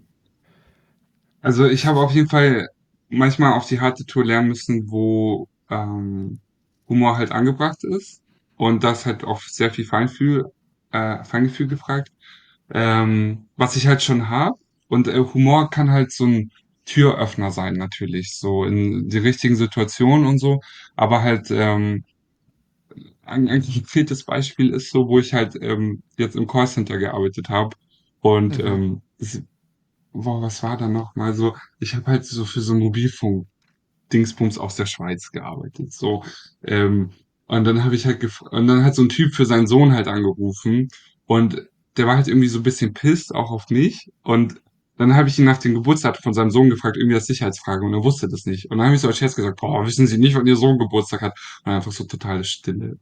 Also ich habe auf jeden Fall manchmal auf die harte Tour lernen müssen, wo ähm, Humor halt angebracht ist und das halt auf sehr viel Feinfühl, äh, Feingefühl gefragt, ähm, was ich halt schon habe. Und äh, Humor kann halt so ein Türöffner sein, natürlich, so in die richtigen Situationen und so. Aber halt ähm, ein, ein konkretes Beispiel ist so, wo ich halt ähm, jetzt im Callcenter gearbeitet habe und Mhm. ähm, es Boah, was war da noch mal so? Ich habe halt so für so Mobilfunk-Dingsbums aus der Schweiz gearbeitet, so. Ähm, und dann habe ich halt gef und dann hat so ein Typ für seinen Sohn halt angerufen und der war halt irgendwie so ein bisschen pisst auch auf mich und dann habe ich ihn nach dem Geburtstag von seinem Sohn gefragt, irgendwie als Sicherheitsfrage und er wusste das nicht. Und dann habe ich so als Scherz gesagt: „Boah, wissen Sie nicht, wann Ihr Sohn Geburtstag hat?“ Und einfach so totale Stille.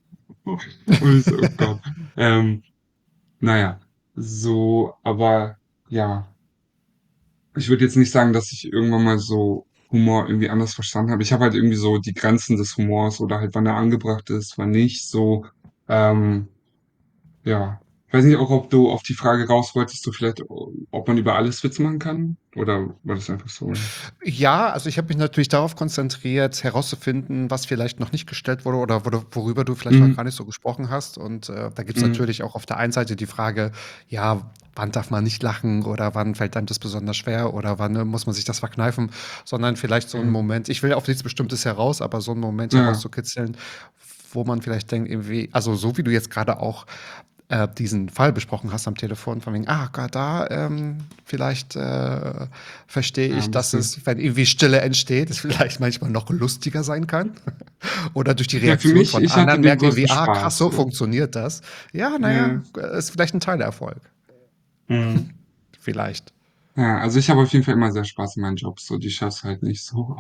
Und ich so: „Oh Gott.“ Ähm, na ja, so, aber ja. Ich würde jetzt nicht sagen, dass ich irgendwann mal so Humor irgendwie anders verstanden habe. Ich habe halt irgendwie so die Grenzen des Humors oder halt, wann er angebracht ist, wann nicht, so, ähm, ja. Ich weiß nicht auch, ob du auf die Frage raus wolltest, du vielleicht, ob man über alles Witze machen kann? Oder war das einfach so? Ja, also ich habe mich natürlich darauf konzentriert, herauszufinden, was vielleicht noch nicht gestellt wurde oder wor worüber du vielleicht noch Mhm, gar nicht so gesprochen hast. Und äh, da gibt's mhm, natürlich auch auf der einen Seite die Frage, ja, wann darf man nicht lachen oder wann fällt einem das besonders schwer oder wann äh, muss man sich das verkneifen, sondern vielleicht so ein ja, Moment, ich will auf nichts Bestimmtes heraus, aber so einen Moment ja, herauszukitzeln, wo man vielleicht denkt, irgendwie, also so wie du jetzt gerade auch äh, diesen Fall besprochen hast am Telefon, von wegen, ah, Gott, da ähm, vielleicht äh, verstehe ja, ich, ein dass bisschen. es, wenn irgendwie Stille entsteht, es vielleicht manchmal noch lustiger sein kann. Oder durch die Ja, für Reaktion mich, von ich hatte anderen den merke größten irgendwie, ah, krass, Spaß, so so. funktioniert das. Ja, naja, Ja, ist vielleicht ein Teilerfolg. mhm. Vielleicht. Ja, also ich habe auf jeden Fall immer sehr Spaß in meinen Jobs, so, die schaff's halt nicht so.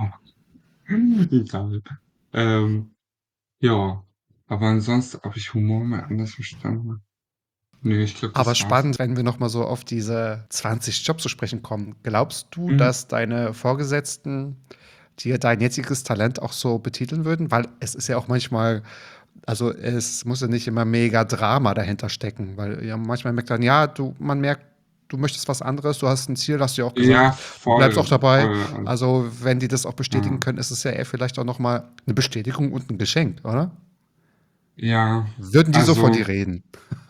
Egal. Ähm, Ja, aber ansonsten, ob ich Humor mal anders verstanden habe? Nee, ich glaube, Aber das war's. spannend, wenn wir nochmal so auf diese zwanzig Jobs zu sprechen kommen. Glaubst du, Mhm. dass deine Vorgesetzten dir dein jetziges Talent auch so betiteln würden? Weil es ist ja auch manchmal, also es muss ja nicht immer mega Drama dahinter stecken, weil ja manchmal merkt man, ja, du, man merkt, du möchtest was anderes, du hast ein Ziel, hast du ja auch Ja, gesagt, du bleibst auch voll, dabei. voll. Also, Also wenn die das auch bestätigen ja, können, ist es ja eher vielleicht auch nochmal eine Bestätigung und ein Geschenk, oder? ja, Würden die so von also, dir reden?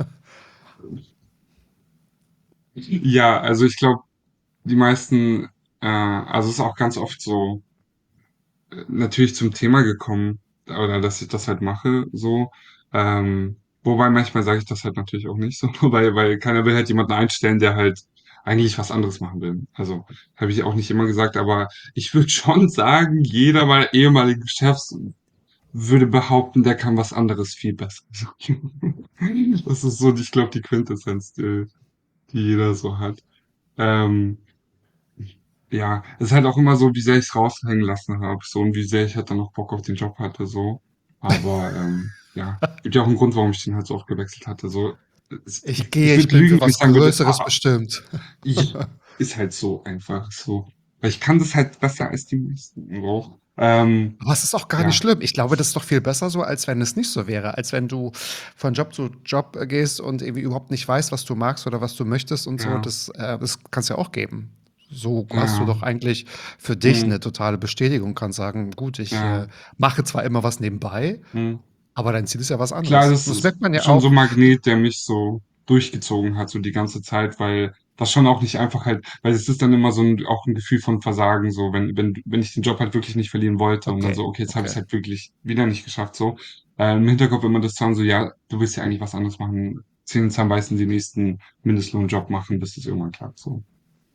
ja, also ich glaube, die meisten, äh, also es ist auch ganz oft so, äh, natürlich zum Thema gekommen, oder dass ich das halt mache, so. Ähm, wobei manchmal sage ich das halt natürlich auch nicht so, weil, weil keiner will halt jemanden einstellen, der halt eigentlich was anderes machen will. Also, habe ich auch nicht immer gesagt, aber ich würde schon sagen, jeder meiner ehemaligen Chefs würde behaupten, der kann was anderes viel besser. Das ist so, ich glaube, die Quintessenz, die, die jeder so hat. Ähm, ja, es ist halt auch immer so, wie sehr ich es raushängen lassen habe, so und wie sehr ich halt dann noch Bock auf den Job hatte, so. Aber ähm, ja, gibt ja auch einen Grund, warum ich den halt so oft gewechselt hatte. So, es, Ich ich gehe, ich würde bin lügen, für wenn ich was sagen würde, Größeres ah, bestimmt. ich, ist halt so einfach so. Weil ich kann das halt besser als die meisten. So. Ähm, Aber es ist auch gar nicht ja, schlimm. Ich glaube, das ist doch viel besser so, als wenn es nicht so wäre. Als wenn du von Job zu Job äh, gehst und irgendwie überhaupt nicht weißt, was du magst oder was du möchtest und so. ja, Das, äh, das kann es ja auch geben. So hast du ja, doch eigentlich für dich mm, eine totale Bestätigung, kannst sagen, gut, ich äh, ja, mache zwar immer was nebenbei, mm. aber dein Ziel ist ja was Klar, anderes. das Und das ist merkt man ja schon so auch. ein Magnet, der mich so durchgezogen hat, so die ganze Zeit, weil das schon auch nicht einfach halt, weil es ist dann immer so ein, auch ein Gefühl von Versagen, so, wenn, wenn, wenn ich den Job halt wirklich nicht verlieren wollte und dann Okay, so, okay, jetzt habe ich es okay. halt wirklich wieder nicht geschafft, so. Äh, im Hinterkopf immer das dann so, ja, du willst ja eigentlich was anderes machen, Zähne zusammenbeißen, den nächsten Mindestlohnjob machen, bis es irgendwann klappt, so.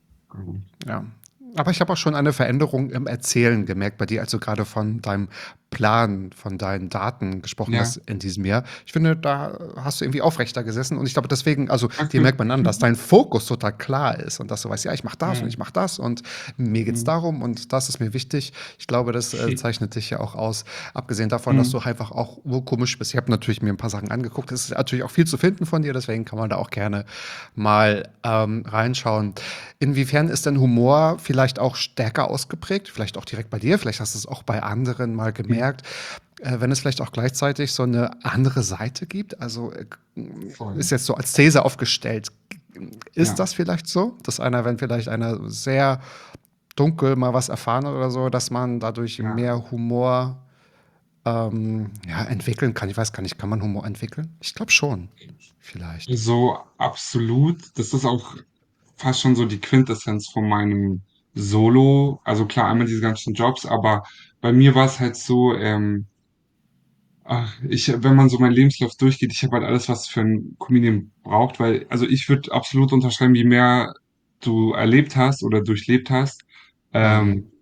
Ja. Aber ich habe auch schon eine Veränderung im Erzählen gemerkt bei dir, als du gerade von deinem Plan von deinen Daten gesprochen Ja, hast in diesem Jahr. Ich finde, da hast du irgendwie aufrechter gesessen und ich glaube deswegen, also dir danke. merkt man an, dass dein Fokus total klar ist und dass du weißt, ja, ich mache das und Ja, ich mache das und mir geht's mhm. darum und das ist mir wichtig. Ich glaube, das äh, zeichnet dich ja auch aus. Abgesehen davon, dass Mhm. du einfach auch urkomisch bist. Ich habe natürlich mir ein paar Sachen angeguckt. Es ist natürlich auch viel zu finden von dir, deswegen kann man da auch gerne mal ähm, reinschauen. Inwiefern ist denn Humor vielleicht auch stärker ausgeprägt? Vielleicht auch direkt bei dir, vielleicht hast du es auch bei anderen mal Mhm. gemerkt, äh, wenn es vielleicht auch gleichzeitig so eine andere Seite gibt? Also äh, Voll. ist jetzt so als These aufgestellt. Ist Ja. das vielleicht so, dass einer, wenn vielleicht einer sehr dunkel mal was erfahren hat oder so, dass man dadurch Ja. mehr Humor ähm, ja, entwickeln kann? Ich weiß gar nicht, kann man Humor entwickeln? Ich glaube schon, vielleicht. So absolut. Das ist auch fast schon so die Quintessenz von meinem Solo. Also klar, einmal diese ganzen Jobs, aber bei mir war es halt so, ähm, ach, ich, wenn man so meinen Lebenslauf durchgeht, ich habe halt alles, was für ein Comedian braucht, weil, also ich würde absolut unterschreiben, je mehr du erlebt hast oder durchlebt hast, Mhm. ähm,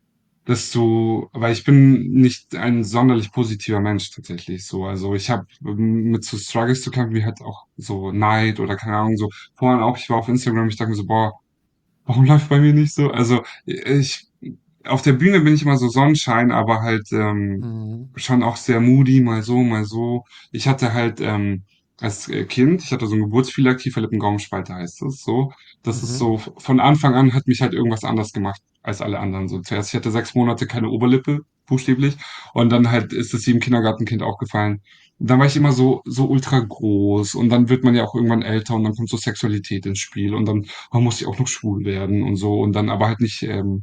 desto, weil ich bin nicht ein sonderlich positiver Mensch tatsächlich so. Also ich habe mit so Struggles zu kämpfen, wie halt auch so Neid oder keine Ahnung, so vorhin auch, ich war auf Instagram, ich dachte mir so, boah, warum läuft bei mir nicht so? Also ich, auf der Bühne bin ich immer so Sonnenschein, aber halt ähm, Mhm. schon auch sehr moody, mal so, mal so. Ich hatte halt ähm, als äh, Kind, ich hatte so einen Geburtsfehler, Kieferlippengaumenspalte heißt es so. Das ist Mhm. so, von Anfang an hat mich halt irgendwas anders gemacht als alle anderen. So zuerst, ich hatte sechs Monate keine Oberlippe, buchstäblich, und dann halt ist es jedem Kindergartenkind auch gefallen. Und dann war ich immer so, so ultra groß und dann wird man ja auch irgendwann älter und dann kommt so Sexualität ins Spiel und dann man muss ja auch noch schwul werden und so und dann aber halt nicht ähm,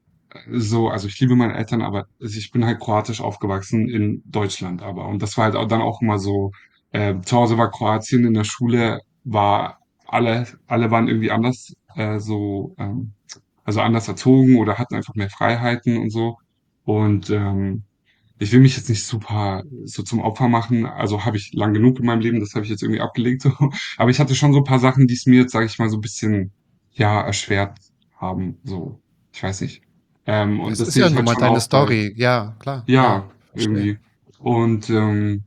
so, also ich liebe meine Eltern, aber also ich bin halt kroatisch aufgewachsen in Deutschland aber und das war halt auch dann auch immer so, äh, zu Hause war Kroatien, in der Schule war alle, alle waren irgendwie anders, äh, so, ähm, also anders erzogen oder hatten einfach mehr Freiheiten und so und ähm, ich will mich jetzt nicht super so zum Opfer machen, also habe ich lang genug in meinem Leben, das habe ich jetzt irgendwie abgelegt, so. Aber ich hatte schon so ein paar Sachen, die es mir jetzt, sage ich mal, so ein bisschen, ja, erschwert haben, so. Ich weiß nicht. Ähm, und Es das ist sehe ja ich nun halt mal schon deine auch bei, Story. Ja, klar. Ja, ja, verstehe. irgendwie. Und ähm,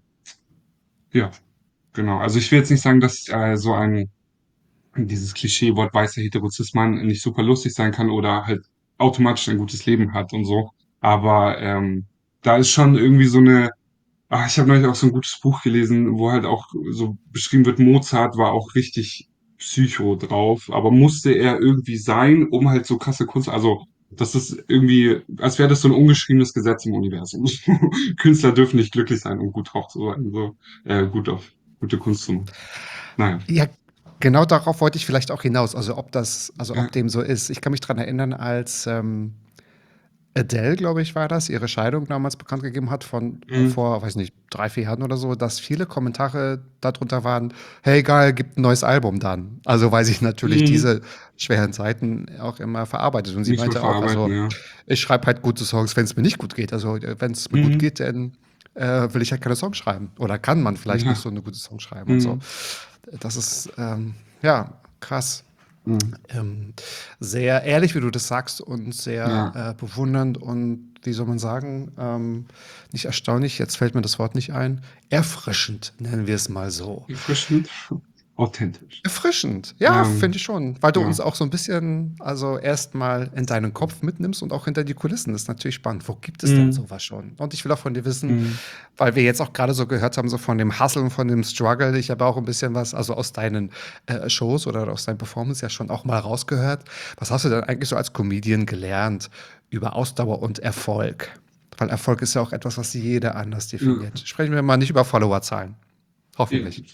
ja, genau. Also ich will jetzt nicht sagen, dass äh, so ein dieses Klischeewort weißer Heterozismann nicht super lustig sein kann oder halt automatisch ein gutes Leben hat und so. Aber ähm, da ist schon irgendwie so eine. Ah, ich habe neulich auch so ein gutes Buch gelesen, wo halt auch so beschrieben wird, Mozart war auch richtig Psycho drauf, aber musste er irgendwie sein, um halt so krasse Kunst, also das ist irgendwie, als wäre das so ein ungeschriebenes Gesetz im Universum. Künstler dürfen nicht glücklich sein, um gut drauf zu sein, so, äh, gut auf gute Kunst zu machen. Naja. Ja, genau darauf wollte ich vielleicht auch hinaus. Also ob das, also ob Ja, dem so ist. Ich kann mich dran erinnern, als ähm, Adele, glaube ich, war das, ihre Scheidung damals bekannt gegeben hat von äh, mm, vor, weiß nicht, drei, vier Jahren oder so, dass viele Kommentare darunter waren, hey geil, gibt ein neues Album dann. Also weil sie natürlich mm, diese schweren Zeiten auch immer verarbeitet. Und sie nicht mehr meinte auch, verarbeiten, also ja. ich schreibe halt gute Songs, wenn es mir nicht gut geht. Also wenn es mir gut Mm, geht, dann äh, will ich halt keine Songs schreiben. Oder kann man vielleicht nicht ja, so eine gute Song schreiben und so. mm, Das ist, ähm, ja, krass. mm, Ähm, sehr ehrlich, wie du das sagst, und sehr ja, äh, bewundernd und, wie soll man sagen, ähm, nicht erstaunlich, jetzt fällt mir das Wort nicht ein, erfrischend, nennen wir es mal so. erfrischend, authentisch. Erfrischend, ja, Ähm, finde ich schon, weil du uns ja, auch so ein bisschen, also erstmal in deinen Kopf mitnimmst und auch hinter die Kulissen. Das ist natürlich spannend. Wo gibt es denn mm, sowas schon? Und ich will auch von dir wissen, mm, weil wir jetzt auch gerade so gehört haben, so von dem Hustle und von dem Struggle. Ich habe auch ein bisschen was, also aus deinen äh, Shows oder aus deinen Performances ja schon auch mal rausgehört. Was hast du denn eigentlich so als Comedian gelernt über Ausdauer und Erfolg? Weil Erfolg ist ja auch etwas, was jeder anders definiert. ja, Sprechen wir mal nicht über Followerzahlen. ja. Hoffentlich.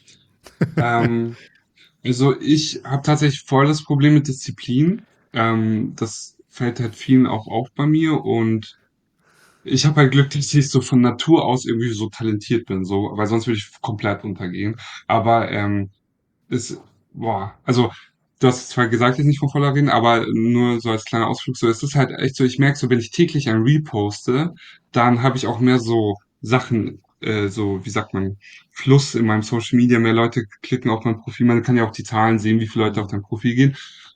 Ähm, Also ich habe tatsächlich voll das Problem mit Disziplin. Ähm, das fällt halt vielen auch auf bei mir und ich habe halt Glück, dass ich so von Natur aus irgendwie so talentiert bin, so, weil sonst würde ich komplett untergehen. Aber ähm, ist, boah, also du hast zwar gesagt, jetzt nicht von voller reden, aber nur so als kleiner Ausflug, so es ist halt echt so, ich merke so, wenn ich täglich ein Reel poste, dann habe ich auch mehr so Sachen, äh, so, wie sagt man, Fluss in meinem Social Media, mehr Leute klicken auf mein Profil, man kann ja auch die Zahlen sehen, wie viele Leute auf dein Profil gehen.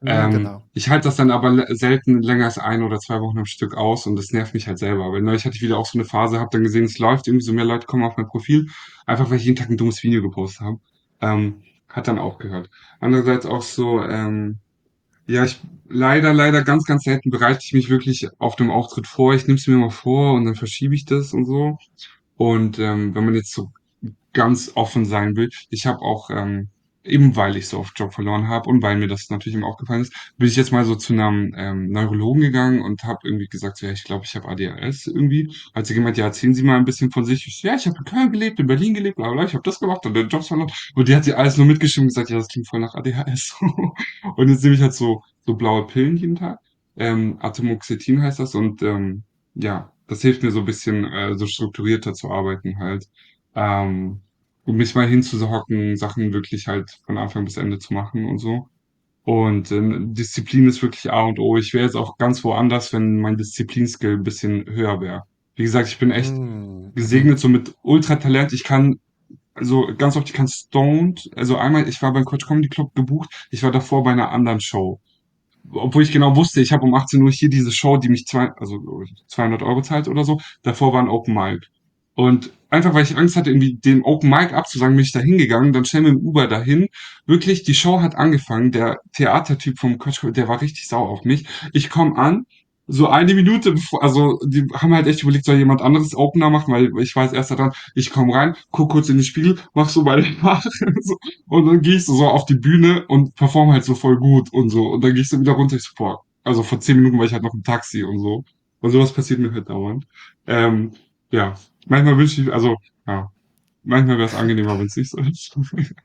Mhm, Ähm, genau. ich halte das dann aber le selten länger als ein oder zwei Wochen am Stück aus und das nervt mich halt selber. Weil neulich hatte ich wieder auch so eine Phase, habe dann gesehen, es läuft irgendwie so, mehr Leute kommen auf mein Profil, einfach weil ich jeden Tag ein dummes Video gepostet habe. Ähm, hat dann aufgehört. Andererseits auch so, ähm, ja, ich leider, leider ganz, ganz selten bereite ich mich wirklich auf dem Auftritt vor. Ich nehme es mir mal vor und dann verschiebe ich das und so. Und ähm, wenn man jetzt so ganz offen sein will. Ich habe auch, ähm, eben weil ich so oft Job verloren habe und weil mir das natürlich immer aufgefallen ist, bin ich jetzt mal so zu einem ähm, Neurologen gegangen und habe irgendwie gesagt, so, ja, ich glaube, ich habe A D H S irgendwie. Hat sie gemeint, ja, erzählen Sie mal ein bisschen von sich. Ich so, ja, ich habe in Köln gelebt, in Berlin gelebt, bla bla, ich habe das gemacht und den Jobs verloren. Und die hat sie alles nur mitgeschrieben und gesagt, ja, das klingt voll nach A D H S. Und jetzt nehme ich halt so, so blaue Pillen jeden Tag. Ähm, Atomoxetin heißt das und ähm, ja, das hilft mir so ein bisschen äh, so strukturierter zu arbeiten halt. Ähm, um mich mal hinzuhocken, Sachen wirklich halt von Anfang bis Ende zu machen und so. Und ähm, Disziplin ist wirklich A und O. Ich wäre jetzt auch ganz woanders, wenn mein Disziplinskill ein bisschen höher wäre. Wie gesagt, ich bin echt Mhm, mhm. gesegnet so mit Ultratalent. Ich kann, also ganz oft, ich kann stoned. Also einmal, ich war beim Quatsch Comedy Club gebucht. Ich war davor bei einer anderen Show, obwohl ich genau wusste, ich habe um achtzehn Uhr hier diese Show, die mich zwei, also zweihundert Euro zahlt oder so. Davor war ein Open Mic. Und einfach, weil ich Angst hatte, irgendwie dem Open Mic abzusagen, bin ich da hingegangen, dann schnell mit dem Uber dahin. Wirklich, die Show hat angefangen. Der Theatertyp vom Quatsch, der war richtig sauer auf mich. Ich komme an, so eine Minute bevor, also die haben halt echt überlegt, soll jemand anderes Opener machen, weil ich war als erster dran. Ich komme rein, guck kurz in den Spiegel, mach so meine Haare so, und dann gehe ich so, so auf die Bühne und perform halt so voll gut und so. Und dann gehe ich so wieder runter, ich so, boah, also vor zehn Minuten war ich halt noch im Taxi und so. Und sowas passiert mir halt dauernd. Ähm, ja, manchmal wünsche ich, also, ja, manchmal wäre es angenehmer, wenn es nicht so ist.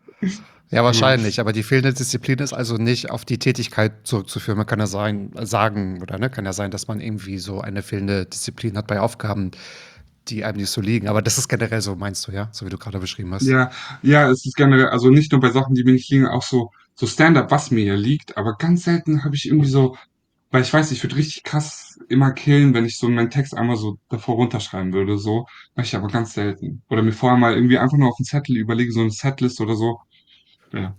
Ja, Ja. wahrscheinlich. Aber die fehlende Disziplin ist also nicht auf die Tätigkeit zurückzuführen. Man kann ja sein, sagen, oder ne, kann ja sein, dass man irgendwie so eine fehlende Disziplin hat bei Aufgaben, die einem nicht so liegen. Aber das ist generell so, meinst du, ja? So wie du gerade beschrieben hast. Ja, ja, es ist generell, also nicht nur bei Sachen, die mir nicht liegen, auch so, so Stand-up, was mir ja liegt, aber ganz selten habe ich irgendwie so, weil ich weiß, ich würde richtig krass immer killen, wenn ich so meinen Text einmal so davor runterschreiben würde, so, mache ich aber ganz selten. Oder mir vorher mal irgendwie einfach nur auf einen Zettel überlege, so eine Setlist oder so, ja,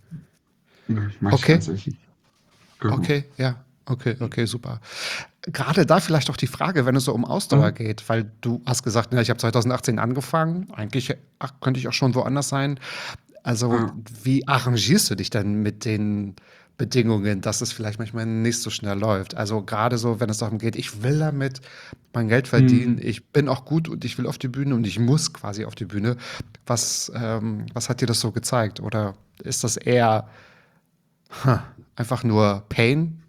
mache ich Okay, ganz selten. Genau. okay, ja. Okay, okay, super. Gerade da vielleicht auch die Frage, wenn es so um Ausdauer Mhm. geht, weil du hast gesagt, ne, ich habe zwanzig achtzehn angefangen. Eigentlich ach, könnte ich auch schon woanders sein. Also, Ja. wie arrangierst du dich denn mit den Bedingungen, dass es vielleicht manchmal nicht so schnell läuft? Also, gerade so, wenn es darum geht, ich will damit mein Geld verdienen, Mhm. ich bin auch gut und ich will auf die Bühne und ich muss quasi auf die Bühne. Was, ähm, was hat dir das so gezeigt? Oder ist das eher huh, einfach nur Pain?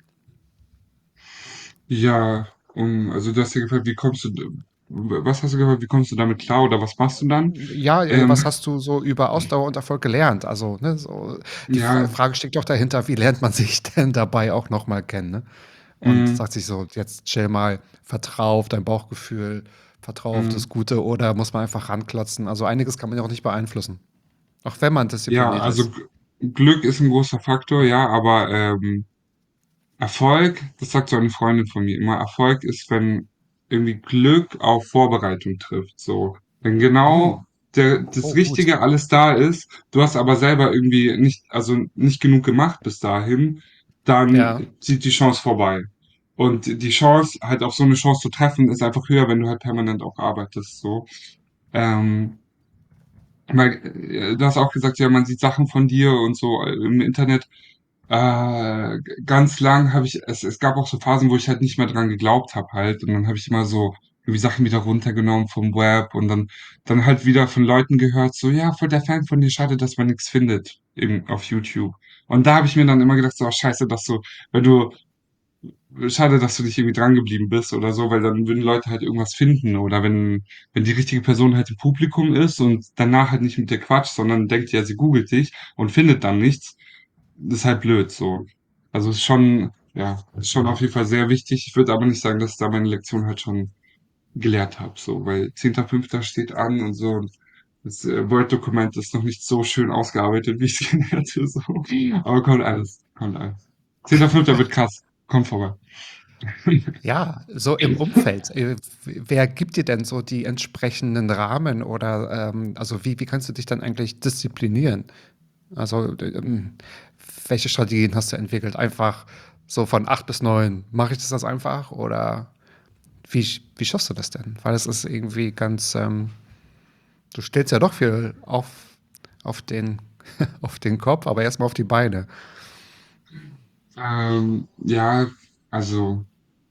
Ja, um, also du hast ja gefragt, wie kommst du, was hast du gefragt, wie kommst du damit klar oder was machst du dann? Ja, äh, Ähm, was hast du so über Ausdauer und Erfolg gelernt? Also, ne, so, die Fra ja, Frage steckt doch dahinter, wie lernt man sich denn dabei auch noch mal kennen, ne? Und mh, sagt sich so, jetzt chill mal, vertrau auf dein Bauchgefühl, vertrau auf mh, das Gute oder muss man einfach ranklotzen? Also einiges kann man ja auch nicht beeinflussen, auch wenn man ja, diszipliniert also ist. G- Glück ist ein großer Faktor, ja, aber ähm, Erfolg, das sagt so eine Freundin von mir immer, Erfolg ist, wenn irgendwie Glück auf Vorbereitung trifft, so. Wenn genau Hm. der, das Oh, gut. Richtige alles da ist, du hast aber selber irgendwie nicht, also nicht genug gemacht bis dahin, dann Ja. zieht die Chance vorbei. Und die Chance, halt auf so eine Chance zu treffen, ist einfach höher, wenn du halt permanent auch arbeitest, so. Ähm, weil, äh, du hast auch gesagt, ja, man sieht Sachen von dir und so äh, im Internet. Äh, ganz lang habe ich, es, es gab auch so Phasen, wo ich halt nicht mehr dran geglaubt habe halt. Und dann habe ich immer so irgendwie Sachen wieder runtergenommen vom Web und dann, dann halt wieder von Leuten gehört, so, ja, voll der Fan von dir, schade, dass man nichts findet im, auf YouTube. Und da habe ich mir dann immer gedacht, so, oh, scheiße, dass du, wenn du, schade, dass du nicht irgendwie dran geblieben bist oder so, weil dann würden Leute halt irgendwas finden oder wenn, wenn die richtige Person halt im Publikum ist und danach halt nicht mit dir quatscht, sondern denkt, ja, sie googelt dich und findet dann nichts, ist halt blöd so. Also ist schon, ja, ist schon auf jeden Fall sehr wichtig. Ich würde aber nicht sagen, dass ich da meine Lektion halt schon gelehrt habe, so, weil zehnter fünfter steht an und so. Und das äh, Word-Dokument ist noch nicht so schön ausgearbeitet, wie ich es gerne hätte, so. Aber kommt alles, kommt alles. zehnter fünfter wird krass. Kommt vorbei. Ja, so im Umfeld. Äh, wer gibt dir denn so die entsprechenden Rahmen oder ähm, also wie, wie kannst du dich dann eigentlich disziplinieren? Also, ähm, welche Strategien hast du entwickelt? Einfach So von acht bis neun. Mache ich das das einfach oder wie, wie schaffst du das denn? Weil es ist irgendwie ganz, ähm, du stellst ja doch viel auf, auf den, auf den Kopf, aber erstmal auf die Beine. Ähm, ja, also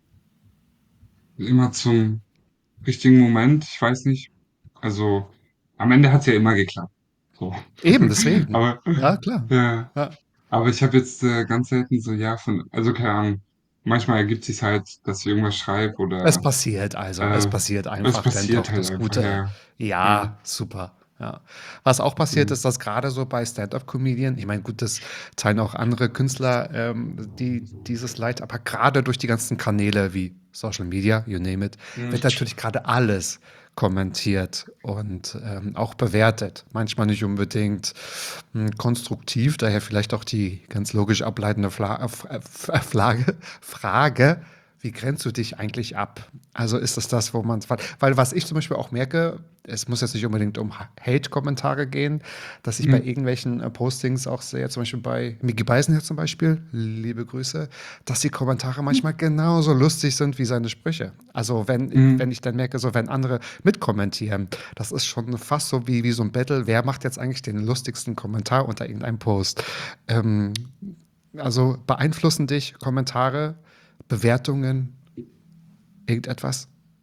immer zum richtigen Moment, ich weiß nicht. Also am Ende hat es ja immer geklappt. So. Eben, deswegen. Aber Ja, klar. ja, Ja. aber ich habe jetzt äh, ganz selten so, ja, von, also keine Ahnung, manchmal ergibt sich halt, dass ich irgendwas schreibe Es oder passiert also, es äh, passiert es einfach dann passiert doch halt das einfach, Gute. ja. Ja. Ja, super. Ja. Was auch passiert Mhm. ist, dass gerade so bei Stand-up-Comedian, ich meine, gut, das teilen auch andere Künstler, ähm, die dieses Leid, aber gerade durch die ganzen Kanäle wie Social Media, you name it, Mhm. wird natürlich gerade alles kommentiert und ähm, auch bewertet. Manchmal nicht unbedingt mh, konstruktiv, daher vielleicht auch die ganz logisch ableitende Fla äh, F- Frage, Frage, wie grenzt du dich eigentlich ab? Also ist es das, wo man, weil, weil was ich zum Beispiel auch merke, es muss jetzt nicht unbedingt um Hate-Kommentare gehen, dass ich bei Mhm. irgendwelchen äh, Postings auch sehe, zum Beispiel bei Micky Beisenherz zum Beispiel, liebe Grüße, dass die Kommentare manchmal genauso lustig sind wie seine Sprüche. Also wenn, Mhm. wenn ich dann merke, so wenn andere mitkommentieren, das ist schon fast so wie, wie so ein Battle, wer macht jetzt eigentlich den lustigsten Kommentar unter irgendeinem Post? Ähm, also beeinflussen dich Kommentare, Bewertungen, irgendetwas?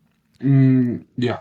Mm, ja,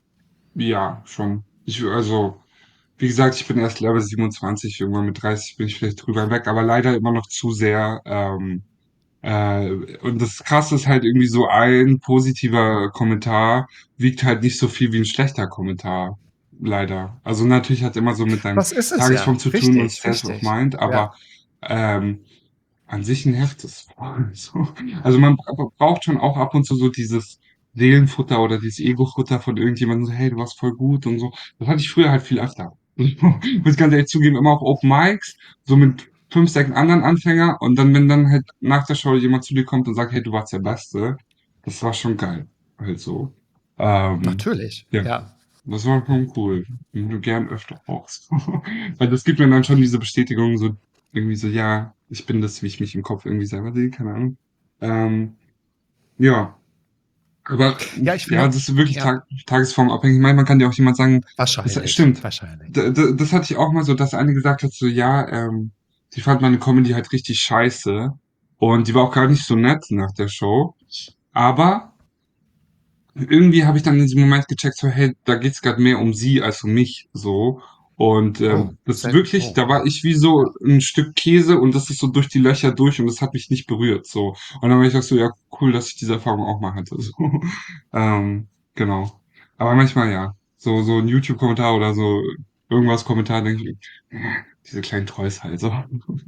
ja, schon. Ich, also, wie gesagt, ich bin erst Level siebenundzwanzig, irgendwann mit dreißig bin ich vielleicht drüber weg, aber leider immer noch zu sehr. Ähm, äh, und das Krasse ist halt irgendwie so, ein positiver Kommentar wiegt halt nicht so viel wie ein schlechter Kommentar. Leider. Also natürlich hat es immer so mit deinem Das ist es Tagesform ja. zu tun und Richtig, State of richtig. Mind, aber Ja. ähm, an sich ein Heft ist voll so. Also man bra- braucht schon auch ab und zu so dieses Seelenfutter oder dieses Ego-Futter von irgendjemandem, so, hey, du warst voll gut und so. Das hatte ich früher halt viel öfter. Muss ganz ehrlich zugeben, immer auf Open Mics, so mit fünf, sechs anderen Anfänger und dann, wenn dann halt nach der Show jemand zu dir kommt und sagt, hey, du warst der Beste, das war schon geil. Halt so. Ähm, Natürlich, ja, ja. das war schon cool. Und du gern öfter auch so. Weil das gibt mir dann schon diese Bestätigung, so irgendwie so, ja, ich bin das, wie ich mich im Kopf irgendwie selber sehe, keine Ahnung. Ähm, ja, aber Ja, ich ja, finde, das ist wirklich ja, tag tagesformabhängig. Manchmal kann dir auch jemand sagen, das wahrscheinlich, stimmt. wahrscheinlich. D d das hatte ich auch mal so, dass eine gesagt hat, so, ja, ähm, sie fand meine Comedy halt richtig scheiße und die war auch gar nicht so nett nach der Show. Aber irgendwie habe ich dann in diesem Moment gecheckt, so, hey, da geht's gerade mehr um sie als um mich, so. Und Oh, ähm, das ist sehr, wirklich, oh, da war wow. ich wie so ein Stück Käse und das ist so durch die Löcher durch und das hat mich nicht berührt, so. Und dann war ich auch so, ja, cool, dass ich diese Erfahrung auch mal hatte, so. Ähm, genau. Aber manchmal ja, so so ein YouTube-Kommentar oder so irgendwas Kommentar, denke ich, äh, diese kleinen Trolls halt so.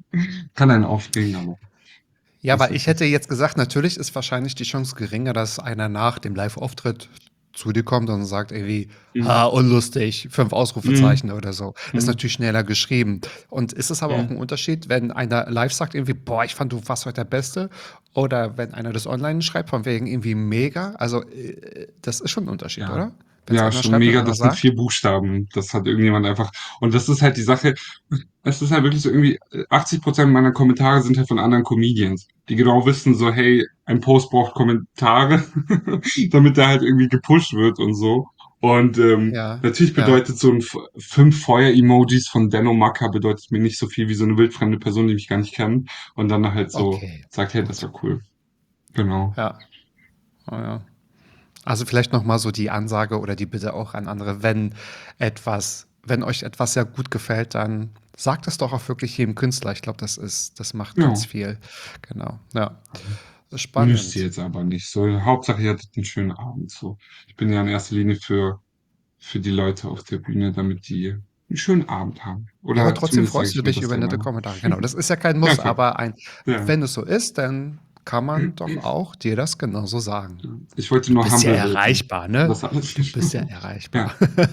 Kann einen aufregen, aber Ja, ist weil halt ich so. hätte jetzt gesagt, natürlich ist wahrscheinlich die Chance geringer, dass einer nach dem Live-Auftritt zu dir kommt und sagt irgendwie, Mhm. ha, unlustig, fünf Mhm. Ausrufezeichen oder so. Ist Mhm. natürlich schneller geschrieben. Und ist es aber auch Mhm. ein Unterschied, wenn einer live sagt irgendwie, boah, ich fand, du warst heute der Beste, oder wenn einer das online schreibt, von wegen irgendwie mega? Also, äh, das ist schon ein Unterschied, Ja. oder? Wenn es Ja, einer schon schreibt und mega. einer Das sind sagt? vier Buchstaben. Das hat irgendjemand einfach. Und das ist halt die Sache. Es ist halt wirklich so irgendwie, äh, achtzig Prozent meiner Kommentare sind halt von anderen Comedians, die genau wissen, so, hey, ein Post braucht Kommentare, damit der halt irgendwie gepusht wird und so. Und ähm, Ja, natürlich ja. bedeutet so ein F- fünf Feuer-Emojis von Denno Macker bedeutet mir nicht so viel wie so eine wildfremde Person, die mich gar nicht kennt. Und dann halt so Okay, sagt, hey, das gut. war cool. Genau. Ja, oh, ja. Also vielleicht noch mal so die Ansage oder die Bitte auch an andere, wenn etwas wenn euch etwas sehr gut gefällt, dann sagt es doch auch wirklich jedem Künstler. Ich glaube, das ist das macht ganz Ja. viel. Genau, ja. Müsst ihr Spannend. jetzt aber nicht. So, Hauptsache, ihr hattet einen schönen Abend. So. Ich bin ja in erster Linie für, für die Leute auf der Bühne, damit die einen schönen Abend haben. Ja, aber Oder trotzdem zumindest sage freust ich du mir dich das über dann nette mal. Kommentare. Genau, das ist ja kein Ja, Muss, voll. aber ein Ja. wenn es so ist, dann kann man doch auch dir das genauso sagen. Ich wollte Du nur bist ja humble wirken. erreichbar, ne? Das alles. Du bist ja erreichbar. Ja,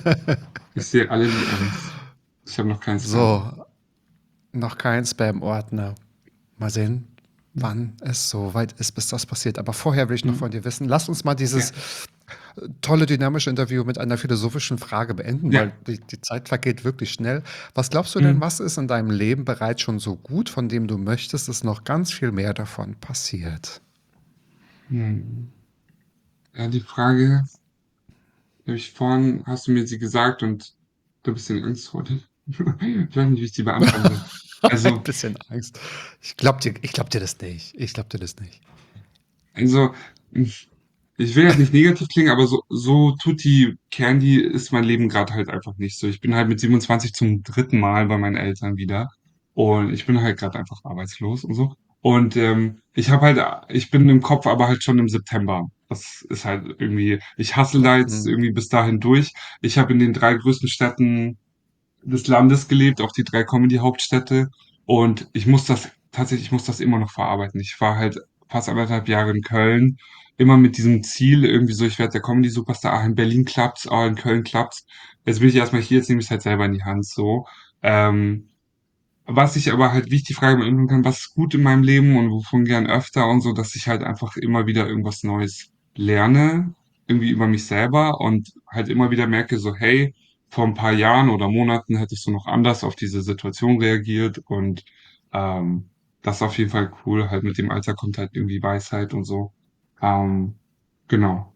ich sehe alle die Ms. Ich habe noch keinen Spam. So, noch kein Spam-Ordner. Mal sehen, wann es so weit ist, bis das passiert. Aber vorher will ich noch Hm? von dir wissen, lass uns mal dieses Ja. tolle dynamische Interview mit einer philosophischen Frage beenden, Ja. weil die, die Zeit vergeht wirklich schnell. Was glaubst du denn, Mhm. was ist in deinem Leben bereits schon so gut, von dem du möchtest, dass noch ganz viel mehr davon passiert? Hm. Ja, die Frage habe ich vorhin, hast du mir sie gesagt und du bist in Angst vor dir. Ich weiß nicht, wie ich die beantworten soll. Ein Also, bisschen Angst. Ich glaub dir, ich glaub dir das nicht. Ich glaub dir das nicht. also, ich ich will jetzt nicht negativ klingen, aber so, so tutti Candy ist mein Leben gerade halt einfach nicht so. Ich bin halt mit siebenundzwanzig zum dritten Mal bei meinen Eltern wieder und ich bin halt gerade einfach arbeitslos und so. Und ähm, ich habe halt, ich bin im Kopf aber halt schon im September. Das ist halt irgendwie, ich hustle da jetzt Hm. irgendwie bis dahin durch. Ich habe in den drei größten Städten des Landes gelebt, auch die drei Comedy-Hauptstädte. Und ich muss das, tatsächlich, ich muss das immer noch verarbeiten. Ich war halt fast anderthalb Jahre in Köln, immer mit diesem Ziel, irgendwie so, ich werde der Comedy-Superstar, ah, in Berlin klappt's, ah, in Köln klappt's. Jetzt bin ich erstmal hier, jetzt nehme ich es halt selber in die Hand, so. Ähm, was ich aber halt, wie ich die Frage beantworten kann, was ist gut in meinem Leben und wovon gern öfter und so, dass ich halt einfach immer wieder irgendwas Neues lerne, irgendwie über mich selber und halt immer wieder merke, so, hey, vor ein paar Jahren oder Monaten hättest du noch anders auf diese Situation reagiert und ähm, das ist auf jeden Fall cool. Halt mit dem Alter kommt halt irgendwie Weisheit und so. Ähm, genau,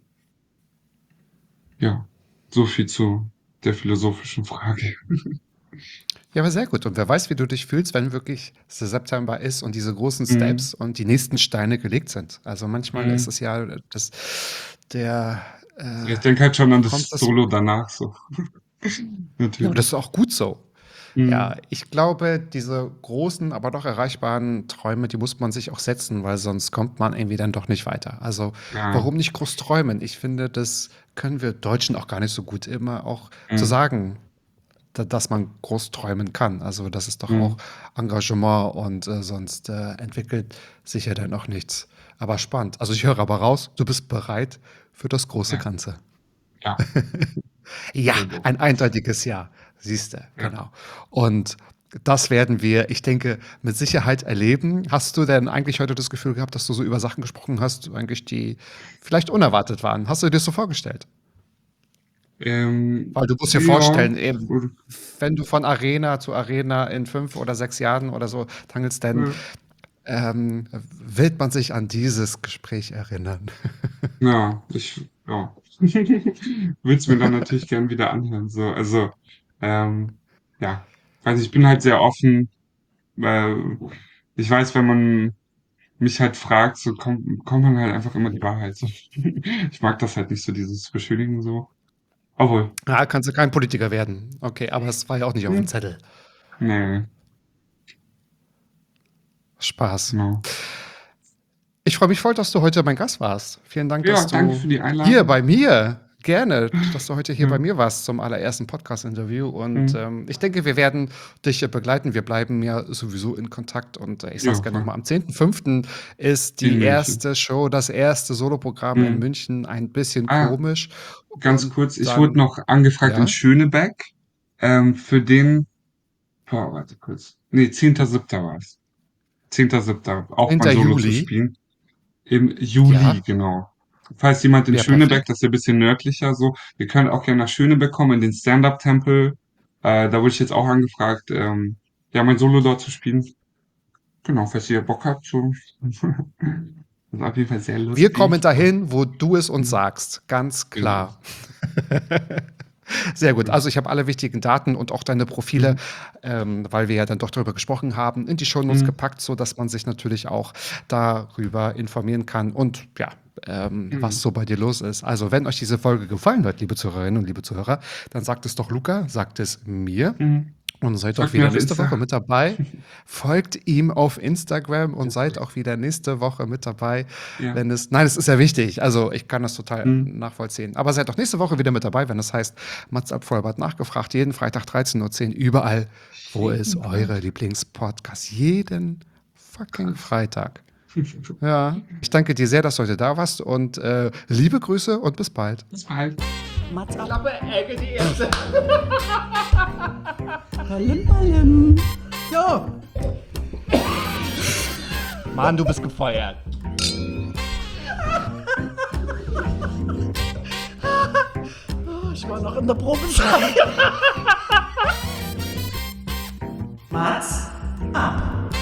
ja, so viel zu der philosophischen Frage. Ja, aber sehr gut. Und wer weiß, wie du dich fühlst, wenn wirklich es der September ist und diese großen Mhm. Steps und die nächsten Steine gelegt sind. Also manchmal ist Mhm. es ja das, der, Ja, äh, ich denke halt schon an das kommt das, Solo danach so. ja, aber das Natürlich. ist auch gut so. Ja, Mhm. ich glaube, diese großen, aber doch erreichbaren Träume, die muss man sich auch setzen, weil sonst kommt man irgendwie dann doch nicht weiter. Also Ja. warum nicht groß träumen? Ich finde, das können wir Deutschen auch gar nicht so gut immer auch zu Mhm. sagen, da, dass man groß träumen kann. Also das ist doch auch Mhm. Engagement und äh, sonst äh, entwickelt sich ja dann auch nichts. Aber spannend. Also ich höre aber raus, du bist bereit für das große Ja. Ganze. Ja. Ja, Sehr gut. ein eindeutiges Ja, siehst du, Ja. genau. Und das werden wir, ich denke, mit Sicherheit erleben. Hast du denn eigentlich heute das Gefühl gehabt, dass du so über Sachen gesprochen hast, eigentlich die vielleicht unerwartet waren? Hast du dir das so vorgestellt? Ähm, Weil du musst dir ja. vorstellen, eben, Oder, wenn du von Arena zu Arena in fünf oder sechs Jahren oder so tangelst, dann äh, ähm, wird man sich an dieses Gespräch erinnern. ja, ich, ja. Würde es mir dann natürlich gern wieder anhören. So, also, ähm, ja. Also ich bin halt sehr offen, weil ich weiß, wenn man mich halt fragt, so kommt, kommt man halt einfach immer die Wahrheit. So. Ich mag das halt nicht so, dieses Beschönigen so. Obwohl, Ja, kannst du kein Politiker werden. Okay, aber es war ja auch nicht auf dem hm, Zettel. nee, Spaß. genau. Ich freue mich voll, dass du heute mein Gast warst. Vielen Dank, Ja, dass danke du für die hier Einladung. bei mir, gerne, dass du heute hier bei Ja, mir warst zum allerersten Podcast-Interview. Und hm, ähm, ich denke, wir werden dich äh, begleiten. Wir bleiben ja sowieso in Kontakt. Und äh, ich sage es ja, gerne voll. nochmal, am zehnten fünften ist In die München. erste Show, das erste Soloprogramm in Hm. München. Ein bisschen Ah, komisch. ganz Und kurz, ich wurde dann, noch angefragt in ja, Schönebeck, ähm, für den, boah, warte kurz. Nee, zehnter siebter war es. zehnter siebter auch mein zehnten Solo zu Juli. spielen. Im Juli, Ja, genau. Falls jemand in ja, Schönebeck, perfekt. das ist ja ein bisschen nördlicher so, ihr könnt auch gerne nach Schönebeck kommen, in den Stand-Up-Tempel. Äh, da wurde ich jetzt auch angefragt, ähm, ja, mein Solo dort zu spielen. Genau, falls ihr Bock habt, so. Das ist auf jeden Fall sehr Wir kommen lustig und, dahin, wo du es uns hm, sagst. Ganz genau. klar. Sehr gut. Cool. Also ich habe alle wichtigen Daten und auch deine Profile, Mhm. ähm, weil wir ja dann doch darüber gesprochen haben, in die Shownotes Mhm. gepackt, so dass man sich natürlich auch darüber informieren kann und ja, ähm, was Mhm. so bei dir los ist. Also wenn euch diese Folge gefallen hat, liebe Zuhörerinnen und liebe Zuhörer, dann sagt es doch Luca, sagt es mir. Mhm. Und seid auch Folgt mir wieder auf nächste Woche Insta. mit dabei. Folgt ihm auf Instagram und Ja, seid voll. auch wieder nächste Woche mit dabei, Ja. wenn es. Nein, es ist ja wichtig. Also ich kann das total Mhm. nachvollziehen. Aber seid auch nächste Woche wieder mit dabei, wenn es heißt, Mats ab Vollbart nachgefragt. Jeden Freitag dreizehn Uhr zehn, überall, wo es Jeden eure Freitag. Lieblingspodcasts. Jeden fucking Krass. Freitag. Ja, ich danke dir sehr, dass du heute da warst und äh, liebe Grüße und bis bald. Bis bald. Mats ab. Klappe, Ecke, die erste. Ballen, ballen. Ja. Mann, du bist gefeuert. immer noch in der Probezeit. Mats ab.